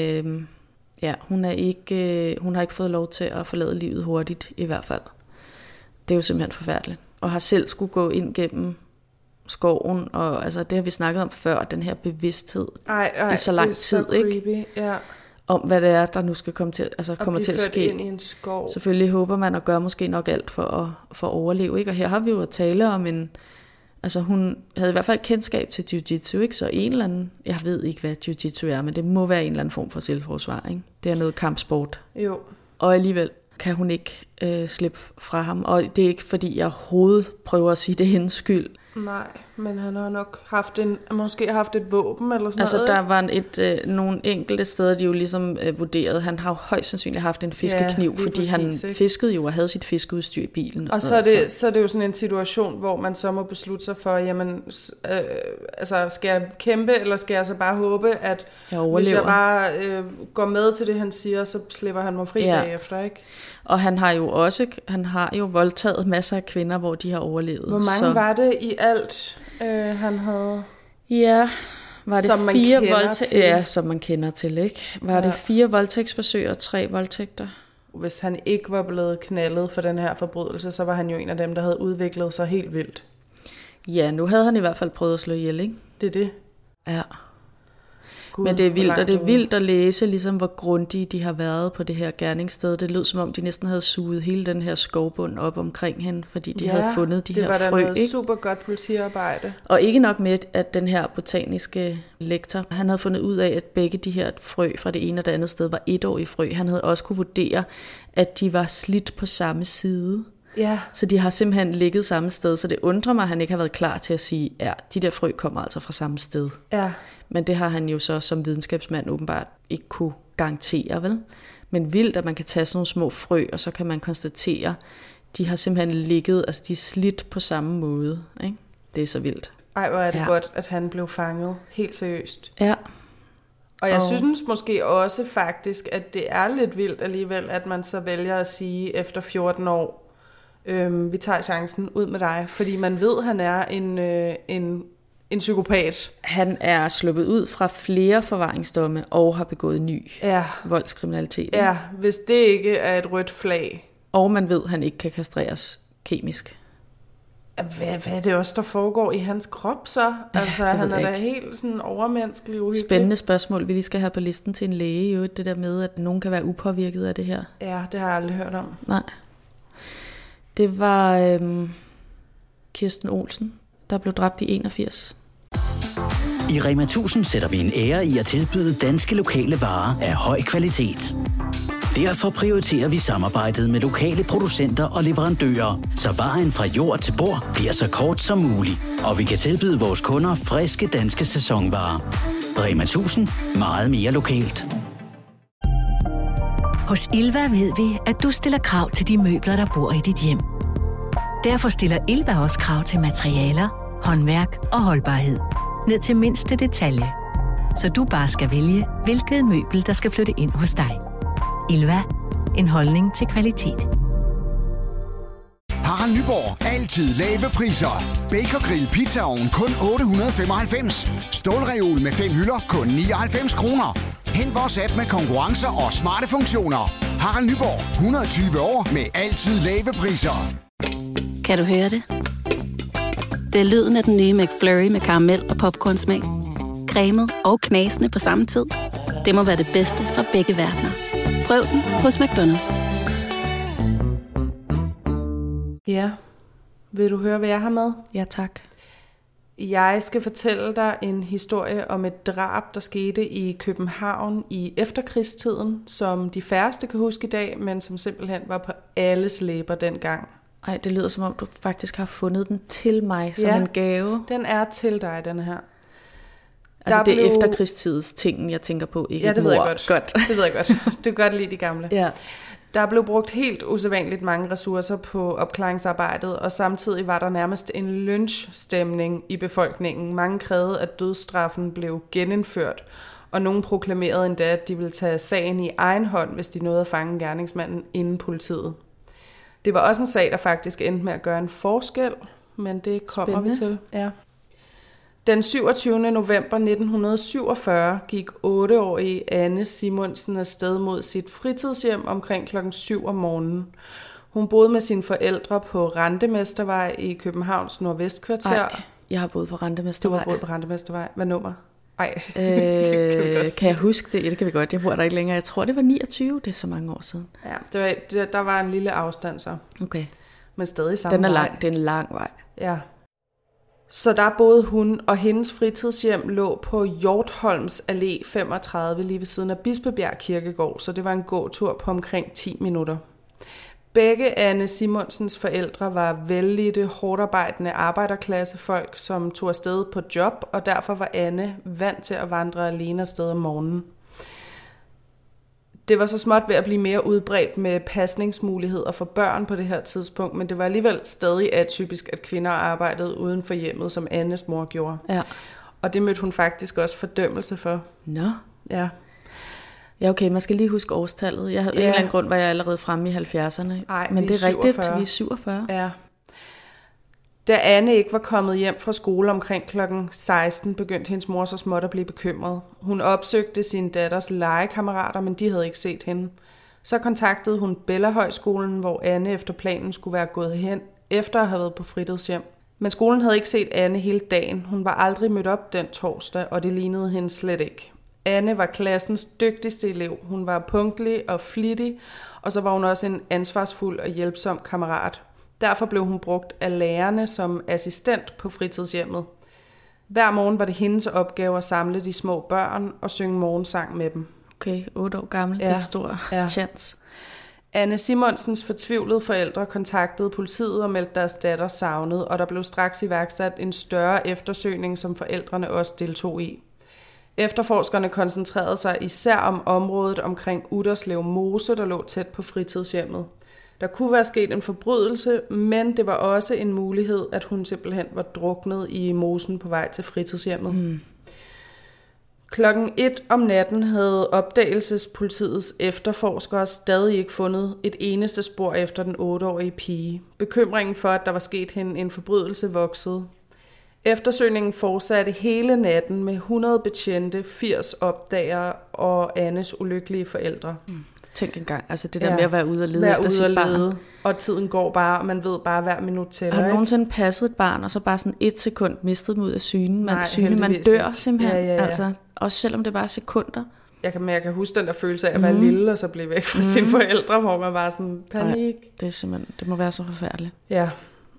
har ikke fået lov til at forlade livet hurtigt, i hvert fald. Det er jo simpelthen forfærdeligt. Og har selv skulle gå ind gennem skoven, og altså, det har vi snakket om før, den her bevidsthed i så lang tid, ikke? Ja. Om hvad det er, der nu skal komme til, kommer til at ske. Ind i en skov. Selvfølgelig håber man at gøre måske nok alt for at overleve, ikke? Og her har vi jo at tale om hun havde i hvert fald kendskab til jiu-jitsu, ikke? Så en eller anden, jeg ved ikke, hvad jiu-jitsu er, men det må være en eller anden form for selvforsvar, ikke? Det er noget kampsport. Jo. Og alligevel kan hun ikke slippe fra ham, og det er ikke, fordi jeg overhovedet prøver at sige, det er hendes skyld. Nej, men han har nok måske haft et våben eller sådan noget. Der var nogle enkelte steder, de jo ligesom vurderede. Han har jo højst sandsynligt haft en fiskekniv, fordi han fiskede jo og havde sit fiskeudstyr i bilen. Og så er det jo sådan en situation, hvor man så må beslutte sig for, jamen, skal jeg kæmpe, eller skal jeg så bare håbe, at hvis jeg bare går med til det, han siger, så slipper han mig fri bagefter, ikke? Og han har jo voldtaget masser af kvinder, hvor de har overlevet. Hvor mange var det i alt, han havde? Ja, var det 4 voldtægter? Ja, som man kender til, ikke? Var det 4 voldtægtsforsøg og 3 voldtægter? Hvis han ikke var blevet knaldet for den her forbrydelse, så var han jo en af dem, der havde udviklet sig helt vildt. Ja, nu havde han i hvert fald prøvet at slå ihjel, ikke? Det er det. Ja. Gud, men det er vildt, og det er vildt at læse, ligesom hvor grundige de har været på det her gerningssted. Det lød som om, de næsten havde suget hele den her skovbund op omkring hende, fordi de havde fundet de her frø. det var da noget super godt politiarbejde. Og ikke nok med, at den her botaniske lektor, han havde fundet ud af, at begge de her frø fra det ene og det andet sted var 1-årige frø. Han havde også kunne vurdere, at de var slidt på samme side. Ja. Så de har simpelthen ligget samme sted, så det undrer mig, at han ikke har været klar til at sige, ja, de der frø kommer altså fra samme sted. Ja. Men det har han jo så som videnskabsmand åbenbart ikke kunne garantere, vel? Men vildt, at man kan tage sådan nogle små frø, og så kan man konstatere, de har simpelthen ligget, altså de er slidt på samme måde, ikke? Det er så vildt. Ej, hvor er det godt, at han blev fanget. Helt seriøst. Ja. Og jeg synes måske også faktisk, at det er lidt vildt alligevel, at man så vælger at sige efter 14 år, vi tager chancen ud med dig, fordi man ved, at han er en psykopat. Han er sluppet ud fra flere forvaringsdomme og har begået ny voldskriminalitet. Ja, hvis det ikke er et rødt flag. Og man ved, at han ikke kan kastreres kemisk. Hvad er det også, der foregår i hans krop så? Altså, han er da helt sådan overmenneskelig uhyggelig. Spændende spørgsmål, vi lige skal have på listen til en læge. Jo, det der med, at nogen kan være upåvirket af det her. Ja, det har jeg aldrig hørt om. Nej. Det var Kirsten Olsen, der blev dræbt i 81. I Rema 1000 sætter vi en ære i at tilbyde danske lokale varer af høj kvalitet. Derfor prioriterer vi samarbejdet med lokale producenter og leverandører, så vejen fra jord til bord bliver så kort som muligt. Og vi kan tilbyde vores kunder friske danske sæsonvarer. Rema 1000. Meget mere lokalt. Hos Ilva ved vi, at du stiller krav til de møbler, der bor i dit hjem. Derfor stiller Ilva også krav til materialer, håndværk og holdbarhed. Ned til mindste detalje. Så du bare skal vælge, hvilket møbel, der skal flytte ind hos dig. Ilva. En holdning til kvalitet. Harald Nyborg. Altid lave priser. Bacon Grill Pizzaovn kun 895. Stålreol med 5 hylder kun 99 kroner. Hent vores app med konkurrencer og smarte funktioner. Harald Nyborg. 120 år med altid lave priser. Kan du høre det? Det er lyden af den nye McFlurry med karamel og popcornsmag. Cremet og knasende på samme tid. Det må være det bedste fra begge verdener. Prøv den hos McDonald's. Ja, vil du høre, hvad jeg har med? Ja, tak. Jeg skal fortælle dig en historie om et drab, der skete i København i efterkrigstiden, som de færreste kan huske i dag, men som simpelthen var på alles læber dengang. Ej, det lyder som om, du faktisk har fundet den til mig som en gave. Den er til dig, den her. Altså det er efterkrigstids ting, jeg tænker på, ikke det et ved jeg mord. godt. Det ved jeg godt. Du kan godt lide de gamle. Ja. Der blev brugt helt usædvanligt mange ressourcer på opklaringsarbejdet, og samtidig var der nærmest en lynchstemning i befolkningen. Mange krævede, at dødsstraffen blev genindført, og nogen proklamerede endda, at de ville tage sagen i egen hånd, hvis de nåede at fange gerningsmanden inden politiet. Det var også en sag, der faktisk endte med at gøre en forskel, men det kommer vi til. Ja. Den 27. november 1947 gik 8-årige Anne Simonsen afsted mod sit fritidshjem omkring klokken 7 om morgenen. Hun boede med sine forældre på Rentemestervej i Københavns nordvestkvarter. Nej, jeg har boet på Rentemestervej. Du har boet på Rentemestervej. Hvad nummer? Kan jeg huske det? Ja, det kan vi godt. Jeg bor der ikke længere. Jeg tror, det var 29. Det er så mange år siden. Ja, der var en lille afstand så. Okay. Men stadig samme Den er vej. lang. Det er en lang vej. Ja. Så der boede hun, og hendes fritidshjem lå på Hjortholms Allé 35 lige ved siden af Bispebjerg Kirkegård, så det var en gåtur på omkring 10 minutter. Begge Anne Simonsens forældre var vellidte, hårdarbejdende arbejderklassefolk, som tog afsted på job, og derfor var Anne vant til at vandre alene afsted om morgenen. Det var så småt ved at blive mere udbredt med pasningsmuligheder for børn på det her tidspunkt, men det var alligevel stadig atypisk, at kvinder arbejdede uden for hjemmet, som Annes mor gjorde. Ja. Og det mødte hun faktisk også fordømmelse for. Nå. Ja. Ja, okay, man skal lige huske årstallet. Jeg havde en eller anden grund, var jeg allerede fremme i 70'erne. Ej, men det er 47. rigtigt, vi er 47. Ja. Da Anne ikke var kommet hjem fra skole omkring klokken 16, begyndte hendes mor så småt at blive bekymret. Hun opsøgte sin datters legekammerater, men de havde ikke set hende. Så kontaktede hun Bellahøjskolen, hvor Anne efter planen skulle være gået hen, efter at have været på fritidshjem. Men skolen havde ikke set Anne hele dagen. Hun var aldrig mødt op den torsdag, og det lignede hende slet ikke. Anne var klassens dygtigste elev. Hun var punktlig og flittig, og så var hun også en ansvarsfuld og hjælpsom kammerat. Derfor blev hun brugt af lærerne som assistent på fritidshjemmet. Hver morgen var det hendes opgave at samle de små børn og synge morgensang med dem. Okay, 8 år gammel, det er en stor chance. Anne Simonsens fortvivlede forældre kontaktede politiet og meldte deres datter savnet, og der blev straks iværksat en større eftersøgning, som forældrene også deltog i. Efterforskerne koncentrerede sig især om området omkring Utterslev Mose, der lå tæt på fritidshjemmet. Der kunne være sket en forbrydelse, men det var også en mulighed, at hun simpelthen var druknet i mosen på vej til fritidshjemmet. 1:00 om natten havde opdagelsespolitiets efterforskere stadig ikke fundet et eneste spor efter den 8-årige pige. Bekymringen for, at der var sket hende en forbrydelse, voksede. Eftersøgningen fortsatte hele natten med 100 betjente, 80 opdagere og Annes ulykkelige forældre. Tænk engang, altså det der med at være ude og lede efter sit barn. Og tiden går bare, og man ved bare hver minut tæller. Har du nogensinde passet et barn, og så bare sådan 1 sekund mistet dem ud af synen? Man dør simpelthen, altså også selvom det bare er sekunder. Jeg kan huske den der følelse af at være lille, og så blive væk fra sine forældre, hvor man bare sådan, panik. Det må være så forfærdeligt. Ja.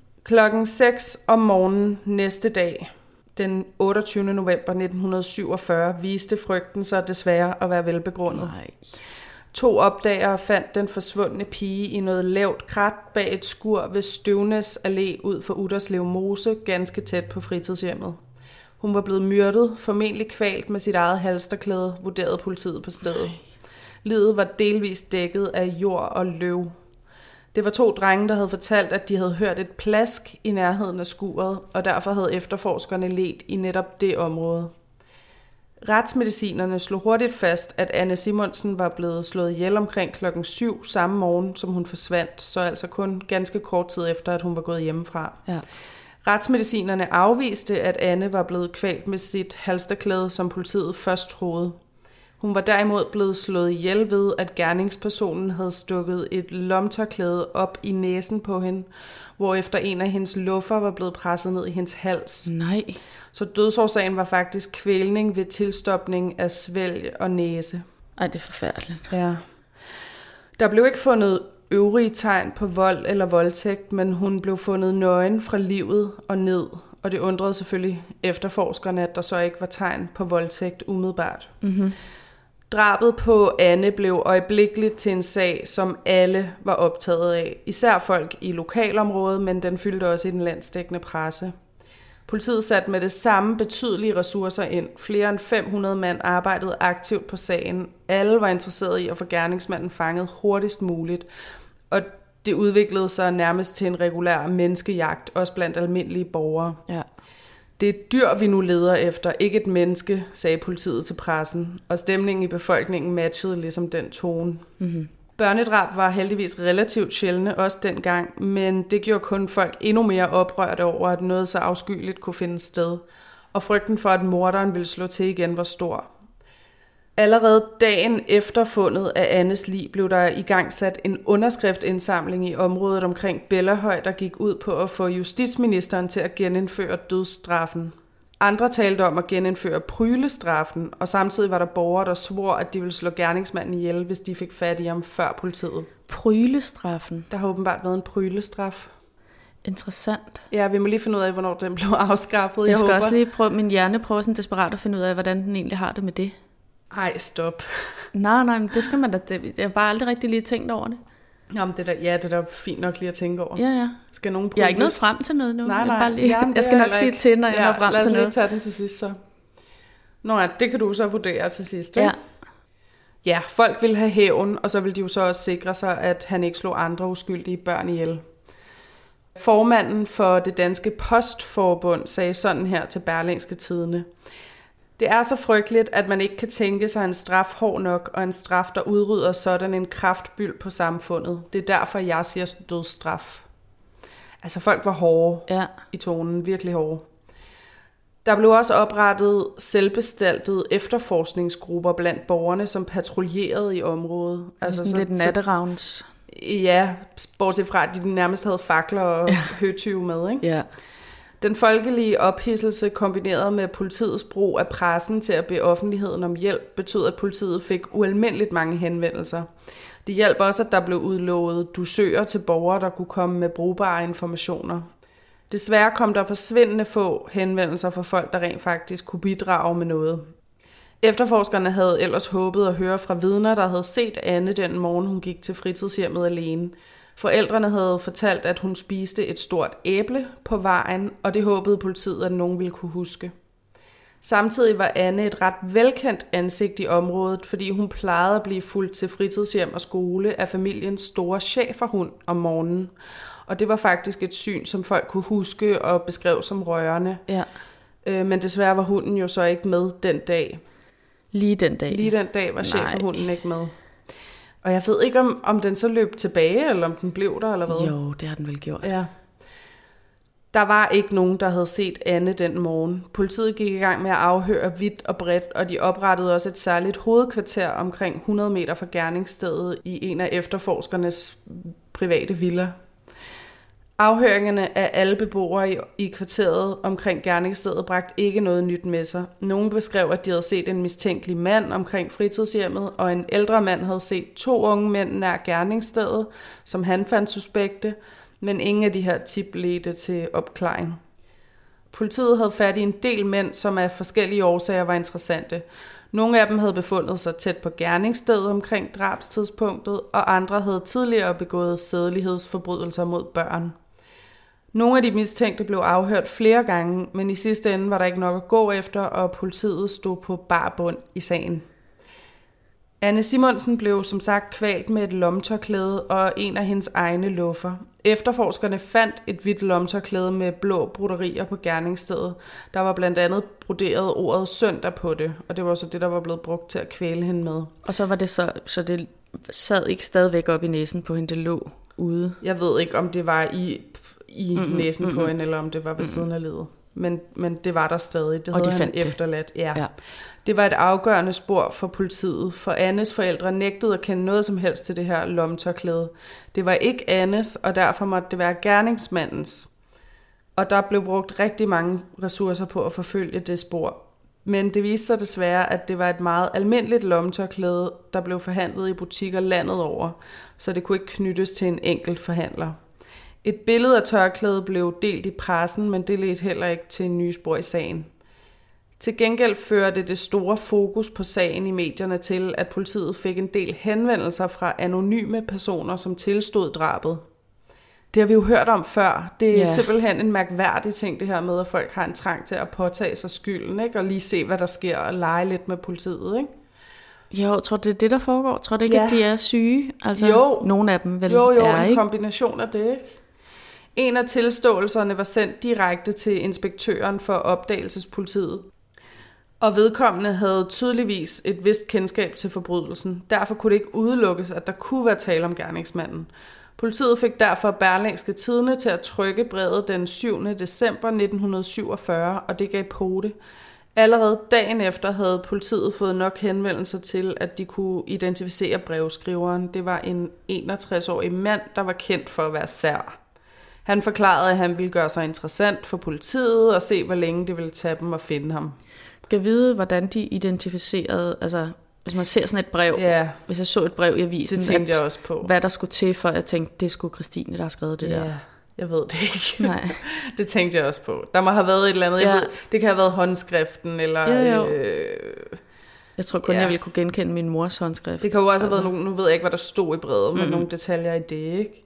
6:00 om morgenen næste dag, den 28. november 1947, viste frygten sig desværre at være velbegrundet. Nej. 2 opdagere fandt den forsvundne pige i noget lavt krat bag et skur ved Støvnes Allé ud for Utterslev Mose, ganske tæt på fritidshjemmet. Hun var blevet myrdet, formentlig kvalt med sit eget halsterklæde, vurderede politiet på stedet. Liget var delvist dækket af jord og løv. Det var 2 drenge, der havde fortalt, at de havde hørt et plask i nærheden af skuret, og derfor havde efterforskerne ledt i netop det område. Retsmedicinerne slog hurtigt fast, at Anne Simonsen var blevet slået ihjel omkring 7:00 samme morgen, som hun forsvandt, så altså kun ganske kort tid efter, at hun var gået hjemmefra. Ja. Retsmedicinerne afviste, at Anne var blevet kvalt med sit halsterklæde, som politiet først troede. Hun var derimod blevet slået ihjel ved, at gerningspersonen havde stukket et lomtørklæde op i næsen på hende, hvorefter en af hendes luffer var blevet presset ned i hendes hals. Nej. Så dødsårsagen var faktisk kvælning ved tilstopning af svælg og næse. Ej, det er forfærdeligt. Ja. Der blev ikke fundet øvrige tegn på vold eller voldtægt, men hun blev fundet nøgen fra livet og ned, og det undrede selvfølgelig efterforskerne, at der så ikke var tegn på voldtægt umiddelbart. Mm-hmm. Drabet på Anne blev øjeblikkeligt til en sag, som alle var optaget af. Især folk i lokalområdet, men den fyldte også i den landsdækkende presse. Politiet satte med det samme betydelige ressourcer ind. Flere end 500 mand arbejdede aktivt på sagen. Alle var interesserede i at få gerningsmanden fanget hurtigst muligt. Og det udviklede sig nærmest til en regulær menneskejagt, også blandt almindelige borgere. Ja. Det er et dyr, vi nu leder efter, ikke et menneske, sagde politiet til pressen. Og stemningen i befolkningen matchede ligesom den tone. Mm-hmm. Børnedrab var heldigvis relativt sjældne også dengang, men det gjorde kun folk endnu mere oprørte over, at noget så afskyeligt kunne finde sted. Og frygten for, at morderen ville slå til igen, var stor. Allerede dagen efter fundet af Annes lig blev der igangsat en underskriftindsamling i området omkring Bellahøj, der gik ud på at få justitsministeren til at genindføre dødsstraffen. Andre talte om at genindføre prylestraffen, og samtidig var der borgere, der svor, at de ville slå gerningsmanden ihjel, hvis de fik fat i ham før politiet. Prylestraffen? Der har åbenbart været en prylestraf. Interessant. Ja, vi må lige finde ud af, hvornår den blev afskaffet. Jeg skal også lige prøve, min hjerne prøver sådan desperat at finde ud af, hvordan den egentlig har det med det. Ej, stop. Nej, men det skal man da. Jeg har bare aldrig rigtig lige tænkt over det. Jamen, det er da fint nok lige at tænke over. Ja. Skal nogen jeg er ikke nået frem til noget nu. Nej. Jeg skal nok sige til, når jeg når frem til noget. Lad os lige tage den til sidst så. Nå ja, det kan du så vurdere til sidst. Ikke? Ja. Ja, folk ville have hævn, og så ville de jo så også sikre sig, at han ikke slog andre uskyldige børn ihjel. Formanden for det danske postforbund sagde sådan her til Berlingske Tidende: Det er så frygteligt, at man ikke kan tænke sig en straf hård nok, og en straf, der udrydder sådan en kraftbyld på samfundet. Det er derfor, jeg siger dødsstraf. Altså, folk var hårde i tonen, virkelig hårde. Der blev også oprettet selvbestaltede efterforskningsgrupper blandt borgerne, som patruljerede i området. Altså sådan lidt natteravns. Ja, bortset fra, at de nærmest havde fakler og høtyve med, ikke? Ja. Den folkelige ophidselse kombineret med politiets brug af pressen til at bede offentligheden om hjælp betød, at politiet fik ualmindeligt mange henvendelser. Det hjalp også, at der blev udlovet dusører til borgere, der kunne komme med brugbare informationer. Desværre kom der forsvindende få henvendelser fra folk, der rent faktisk kunne bidrage med noget. Efterforskerne havde ellers håbet at høre fra vidner, der havde set Anne den morgen, hun gik til fritidshjemmet alene. Forældrene havde fortalt, at hun spiste et stort æble på vejen, og det håbede politiet, at nogen ville kunne huske. Samtidig var Anne et ret velkendt ansigt i området, fordi hun plejede at blive fulgt til fritidshjem og skole af familiens store schæferhund om morgenen. Og det var faktisk et syn, som folk kunne huske og beskrev som rørende. Ja. Men desværre var hunden jo så ikke med den dag. Lige den dag? Lige den dag var schæferhunden ikke med. Og jeg ved ikke, om den så løb tilbage, eller om den blev der, eller hvad? Jo, det har den vel gjort. Ja. Der var ikke nogen, der havde set Anne den morgen. Politiet gik i gang med at afhøre vidt og bredt, og de oprettede også et særligt hovedkvarter omkring 100 meter fra gerningsstedet i en af efterforskernes private villa. Afhøringerne af alle beboere i kvarteret omkring gerningsstedet bragte ikke noget nyt med sig. Nogle beskrev, at de havde set en mistænkelig mand omkring fritidshjemmet, og en ældre mand havde set 2 unge mænd nær gerningsstedet, som han fandt suspekte, men ingen af de her tip ledte til opklaring. Politiet havde fat i en del mænd, som af forskellige årsager var interessante. Nogle af dem havde befundet sig tæt på gerningsstedet omkring drabstidspunktet, og andre havde tidligere begået sædelighedsforbrydelser mod børn. Nogle af de mistænkte blev afhørt flere gange, men i sidste ende var der ikke nok at gå efter, og politiet stod på bar bund i sagen. Anne Simonsen blev som sagt kvalt med et lommetørklæde og en af hendes egne luffer. Efterforskerne fandt et hvidt lommetørklæde med blå broderier på gerningsstedet. Der var blandt andet broderet ordet søndag på det, og det var så det, der var blevet brugt til at kvæle hende med. Og så var det så det sad ikke stadigvæk op i næsen på hende, det lå ude? Jeg ved ikke, om det var i næsen på hende, eller om det var ved siden af livet. Men det var der stadig. Det havde han efterladt. Ja. Det var et afgørende spor for politiet, for Annes forældre nægtede at kende noget som helst til det her lommetørklæde. Det var ikke Annes, og derfor måtte det være gerningsmandens. Og der blev brugt rigtig mange ressourcer på at forfølge det spor. Men det viste sig desværre, at det var et meget almindeligt lommetørklæde, der blev forhandlet i butikker landet over, så det kunne ikke knyttes til en enkelt forhandler. Et billede af tørklædet blev delt i pressen, men det ledte heller ikke til en ny spor i sagen. Til gengæld førte det store fokus på sagen i medierne til, at politiet fik en del henvendelser fra anonyme personer, som tilstod drabet. Det har vi jo hørt om før. Det er simpelthen en mærkværdig ting, det her med, at folk har en trang til at påtage sig skylden, ikke? Og lige se, hvad der sker, og lege lidt med politiet, ikke? Jo, tror du, det er det, der foregår? Tror du ikke, at de er syge? Altså, jo. Nogle af dem vel jo, er, en ikke? kombination af det, ikke? En af tilståelserne var sendt direkte til inspektøren for opdagelsespolitiet. Og vedkommende havde tydeligvis et vist kendskab til forbrydelsen. Derfor kunne det ikke udelukkes, at der kunne være tale om gerningsmanden. Politiet fik derfor Berlingske Tidende til at trykke brevet den 7. december 1947, og det gav pote. Allerede dagen efter havde politiet fået nok henvendelser til, at de kunne identificere brevskriveren. Det var en 61-årig mand, der var kendt for at være sær. Han forklarede, at han ville gøre sig interessant for politiet og se, hvor længe det ville tage dem at finde ham. Kan vide, hvordan de identificerede, altså hvis man ser sådan et brev, hvis jeg så et brev i avisen, det tænkte jeg også på. Hvad der skulle til, for jeg tænkte, det skulle Christine, der har skrevet det der. Jeg ved det ikke. Nej. Det tænkte jeg også på. Der må have været et eller andet. Jeg ved, det kan have været håndskriften, eller... Jeg tror kun, jeg ville kunne genkende min mors håndskrift. Det kan jo også have været nogle... Nu ved jeg ikke, hvad der stod i brevet, men nogle detaljer i det, ikke?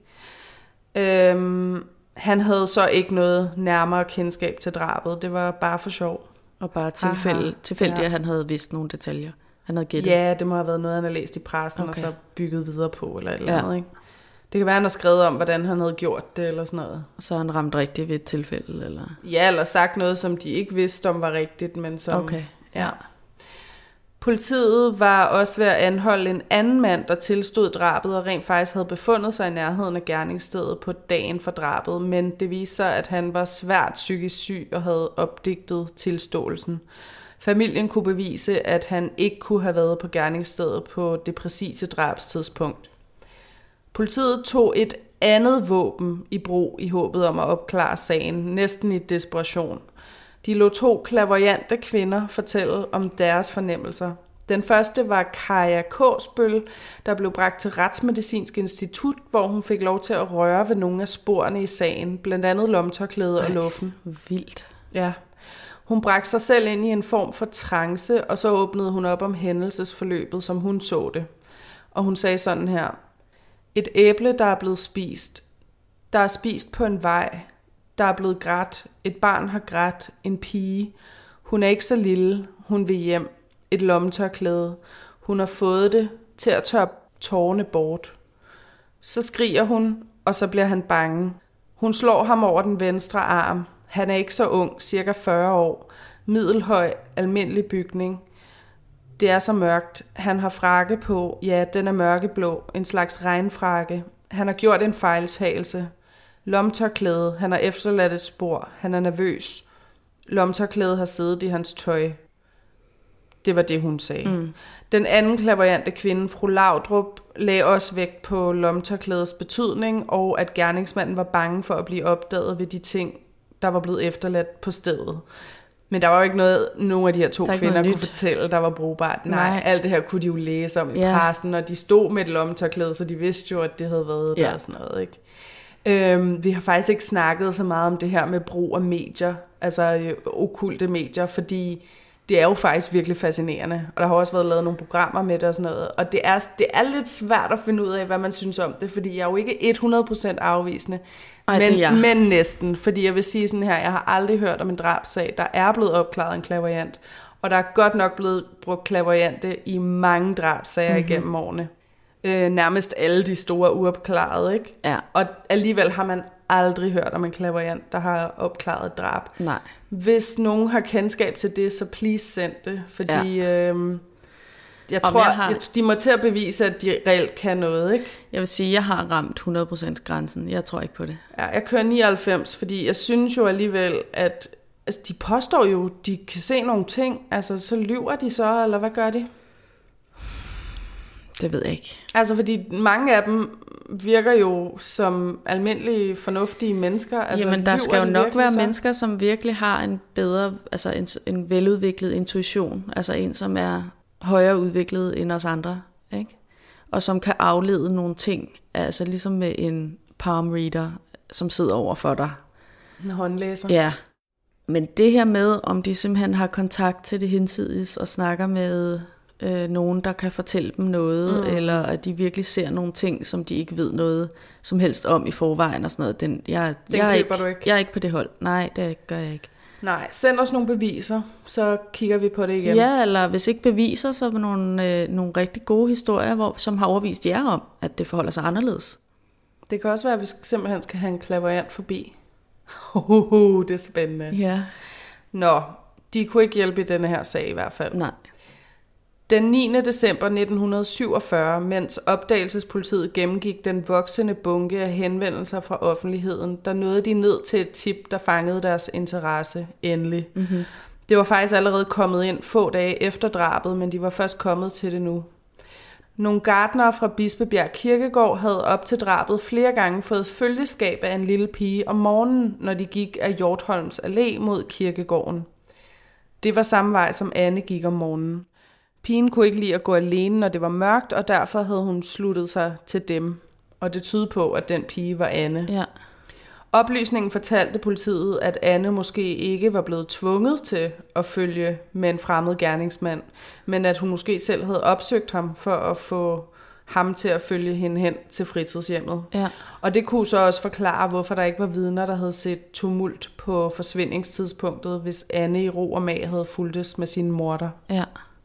Han havde så ikke noget nærmere kendskab til drabet. Det var bare for sjov. Og bare tilfældigt, at han havde vidst nogle detaljer. Han havde gættet. Ja, det må have været noget, han havde læst i pressen, og så bygget videre på, eller et eller andet, ikke? Det kan være, han har skrevet om, hvordan han havde gjort det, eller sådan noget. Og så har han ramt rigtigt ved et tilfælde, eller? Ja, eller sagt noget, som de ikke vidste om var rigtigt, men som... Okay, ja. Politiet var også ved at anholde en anden mand, der tilstod drabet og rent faktisk havde befundet sig i nærheden af gerningsstedet på dagen for drabet, men det viste sig, at han var svært psykisk syg og havde opdigtet tilståelsen. Familien kunne bevise, at han ikke kunne have været på gerningsstedet på det præcise drabstidspunkt. Politiet tog et andet våben i brug i håbet om at opklare sagen, næsten i desperation. De lod 2 clairvoyante kvinder fortælle om deres fornemmelser. Den første var Kaja Kåsbøl, der blev bragt til Retsmedicinsk Institut, hvor hun fik lov til at røre ved nogle af sporene i sagen, blandt andet lommetørklædet og luffen. Vildt. Ja. Hun bragte sig selv ind i en form for trance, og så åbnede hun op om hændelsesforløbet, som hun så det. Og hun sagde sådan her: et æble, der er blevet spist. Der er spist på en vej. Der er blevet grædt. Et barn har grædt. En pige. Hun er ikke så lille. Hun vil hjem. Et lommetørklæde. Hun har fået det til at tørre tårerne bort. Så skriger hun, og så bliver han bange. Hun slår ham over den venstre arm. Han er ikke så ung, cirka 40 år. Middelhøj, almindelig bygning. Det er så mørkt. Han har frakke på. Ja, den er mørkeblå. En slags regnfrakke. Han har gjort en fejltagelse. Lommetørklæde. Han har efterladt et spor. Han er nervøs. Lommetørklæde har siddet i hans tøj. Det var det, hun sagde. Den anden clairvoyante kvinde, fru Laudrup, lagde også vægt på lommetørklædets betydning, og at gerningsmanden var bange for at blive opdaget ved de ting, der var blevet efterladt på stedet. Men der var jo ikke noget, nogen af de her 2 kvinder kunne fortælle, der var brugbart. Nej, alt det her kunne de jo læse om i pressen, og de stod med et lommetørklæde, så de vidste jo, at det havde været der og sådan noget, ikke? Vi har faktisk ikke snakket så meget om det her med brug af medier, altså okkulte medier, fordi det er jo faktisk virkelig fascinerende, og der har også været lavet nogle programmer med det og sådan noget, og det er lidt svært at finde ud af, hvad man synes om det, fordi jeg er jo ikke 100% afvisende, men næsten, fordi jeg vil sige sådan her, jeg har aldrig hørt om en drabsag, der er blevet opklaret en clairvoyant, og der er godt nok blevet brugt clairvoyante i mange drabsager igennem årene. Nærmest alle de store uopklarede, ikke? Ja. Og alligevel har man aldrig hørt om en clairvoyant, der har opklaret et drab. Nej. Hvis nogen har kendskab til det, så please send det, fordi jeg tror, de må til at bevise, at de reelt kan noget, ikke? Jeg vil sige, at jeg har ramt 100% grænsen. Jeg tror ikke på det. Ja, jeg kører 99, fordi jeg synes jo alligevel, at altså, de påstår jo, de kan se nogle ting. Altså, så lyver de så, eller hvad gør de? Det ved jeg ikke. Altså, fordi mange af dem virker jo som almindelige, fornuftige mennesker. Altså, jamen, der skal jo nok være mennesker, som virkelig har en bedre, altså en veludviklet intuition. Altså en, som er højere udviklet end os andre, ikke? Og som kan aflede nogle ting, altså ligesom med en palm reader, som sidder over for dig. En håndlæser. Ja. Men det her med, om de simpelthen har kontakt til det hinsides og snakker med nogen, der kan fortælle dem noget, eller at de virkelig ser nogle ting, som de ikke ved noget som helst om i forvejen og sådan noget. Jeg er ikke på det hold. Nej, det gør jeg ikke. Nej, send os nogle beviser, så kigger vi på det igen. Ja, eller hvis ikke beviser, så nogle rigtig gode historier, som har overvist jer om, at det forholder sig anderledes. Det kan også være, at vi simpelthen skal have en clairvoyant forbi. Det er spændende. Ja. Nå, de kunne ikke hjælpe i denne her sag i hvert fald. Nej. Den 9. december 1947, mens opdagelsespolitiet gennemgik den voksende bunke af henvendelser fra offentligheden, der nåede de ned til et tip, der fangede deres interesse endelig. Mm-hmm. Det var faktisk allerede kommet ind få dage efter drabet, men de var først kommet til det nu. Nogle gartnere fra Bispebjerg Kirkegård havde op til drabet flere gange fået følgeskab af en lille pige om morgenen, når de gik af Hjortholms Allé mod kirkegården. Det var samme vej, som Anne gik om morgenen. Pigen kunne ikke lide at gå alene, når det var mørkt, og derfor havde hun sluttet sig til dem. Og det tydede på, at den pige var Anne. Ja. Oplysningen fortalte politiet, at Anne måske ikke var blevet tvunget til at følge med en fremmed gerningsmand, men at hun måske selv havde opsøgt ham for at få ham til at følge hende hen til fritidshjemmet. Ja. Og det kunne så også forklare, hvorfor der ikke var vidner, der havde set tumult på forsvindingstidspunktet, hvis Anne i ro og mag havde fulgtes med sin morder. Ja.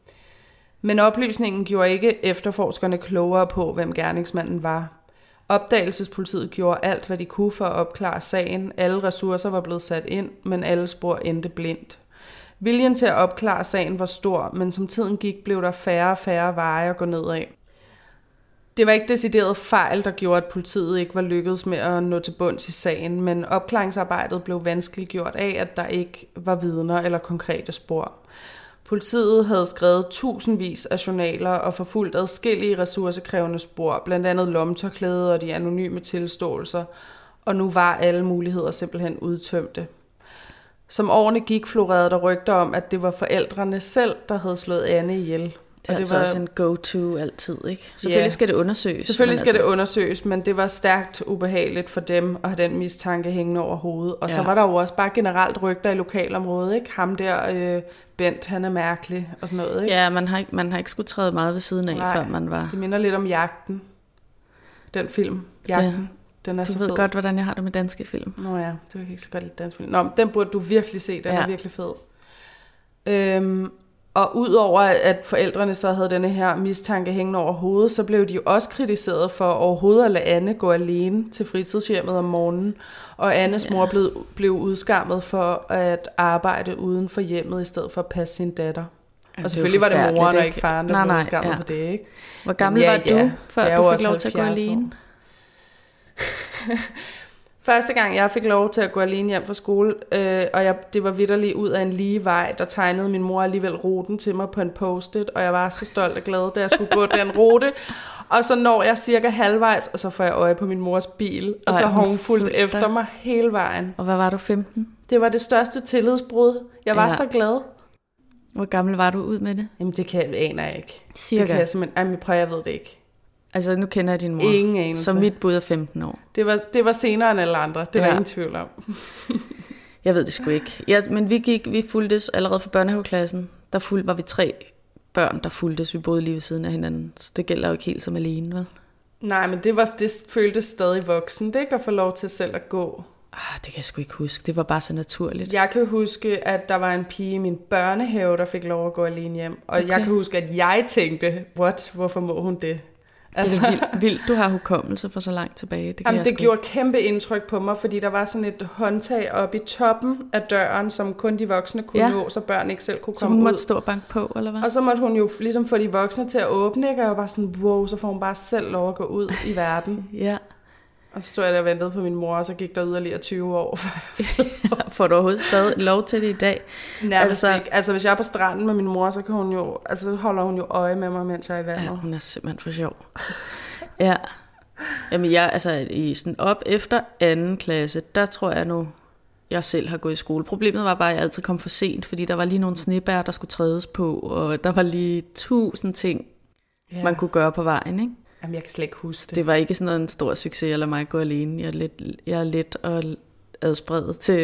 Men oplysningen gjorde ikke efterforskerne klogere på, hvem gerningsmanden var. Opdagelsespolitiet gjorde alt, hvad de kunne for at opklare sagen. Alle ressourcer var blevet sat ind, men alle spor endte blindt. Viljen til at opklare sagen var stor, men som tiden gik, blev der færre og færre veje at gå nedad. Det var ikke decideret fejl, der gjorde, at politiet ikke var lykkedes med at nå til bunds i sagen, men opklaringsarbejdet blev vanskeliggjort af, at der ikke var vidner eller konkrete spor. Politiet havde skrevet tusindvis af journaler og forfulgt adskillige ressourcekrævende spor, blandt andet lommetørklæde og de anonyme tilståelser, og nu var alle muligheder simpelthen udtømte. Som årene gik, florerede der rygter om, at det var forældrene selv, der havde slået Anne ihjel. Det er altså også en go-to altid, ikke? Selvfølgelig skal det undersøges. Selvfølgelig skal det undersøges, men det var stærkt ubehageligt for dem at have den mistanke hængende over hovedet. Og så var der jo også bare generelt rygter i lokalområdet, ikke? Ham der, Bent, han er mærkelig og sådan noget, ikke? Ja, man har ikke skulle træde meget ved siden af, før man var... Det minder lidt om Jagten. Den film, Jagten. Den er du så ved fed. Godt, hvordan jeg har det med danske film. Nå ja, det var ikke så godt lidt dansk film. Nå, den burde du virkelig se, den er virkelig fed. Og udover at forældrene så havde denne her mistanke hængende over hovedet, så blev de jo også kritiseret for overhovedet at lade Anne gå alene til fritidshjemmet om morgenen. Og Annes mor blev udskammet for at arbejde uden for hjemmet i stedet for at passe sin datter. Jamen, og selvfølgelig var det moren og ikke faren, der blev udskammet ja. for det, ikke? Hvor gammel var du, før du fik lov til at gå alene? Første gang, jeg fik lov til at gå alene hjem fra skole, og det var vitterligt ud af en lige vej, der tegnede min mor alligevel ruten til mig på en post-it, og jeg var så stolt og glad, da jeg skulle gå den rute. Og så når jeg cirka halvvejs, og så får jeg øje på min mors bil, og så har hun fulgt efter mig hele vejen. Og hvad var du, 15? Det var det største tillidsbrud. Jeg var så glad. Hvor gammel var du ud med det? Jamen, det aner jeg ikke. Cirka? Det kan jeg simpelthen... Jamen, jeg ved det ikke. Altså, nu kender jeg din mor. Ingen anelse. Så mit bud er 15 år. Det var senere end alle andre. Det var ingen tvivl om. Jeg ved det sgu ikke. Men vi fulgtes allerede fra børnehaveklassen. Der var vi 3 børn, der fulgtes. Vi boede lige ved siden af hinanden. Så det gælder jo ikke helt som alene, vel? Nej, men det føltes stadig voksen. Det ikke at få lov til selv at gå. Det kan jeg sgu ikke huske. Det var bare så naturligt. Jeg kan huske, at der var en pige i min børnehave, der fik lov at gå alene hjem. Og jeg kan huske, at jeg tænkte, hvorfor må hun det? Altså, det er vildt, du har hukommelse for så langt tilbage. Det gjorde kæmpe indtryk på mig, fordi der var sådan et håndtag oppe i toppen af døren, som kun de voksne kunne nå, så børn ikke selv kunne komme ud. Så hun måtte stå og banke på, eller hvad? Og så måtte hun jo ligesom få de voksne til at åbne, ikke? Og jeg var sådan, wow, så får hun bare selv lov at gå ud i verden. Ja. Og så stod jeg der og ventede på min mor, og så gik der yderligere 20 år. Får du overhovedet stadig lov til det i dag? Nærmest ikke. Altså hvis jeg er på stranden med min mor, så kan hun jo, holder hun jo øje med mig, mens jeg er i vandet. Ja, hun er simpelthen for sjov. Ja. Jamen i sådan op efter 2. klasse, der tror jeg nu, jeg selv har gået i skole. Problemet var bare, at jeg altid kom for sent, fordi der var lige nogle snebær, der skulle trædes på, og der var lige 1000 ting, man kunne gøre på vejen, ikke? Jamen, jeg kan slet ikke huske det. Det var ikke sådan noget en stor succes, eller mig gå alene. Jeg er lidt og adspredet til...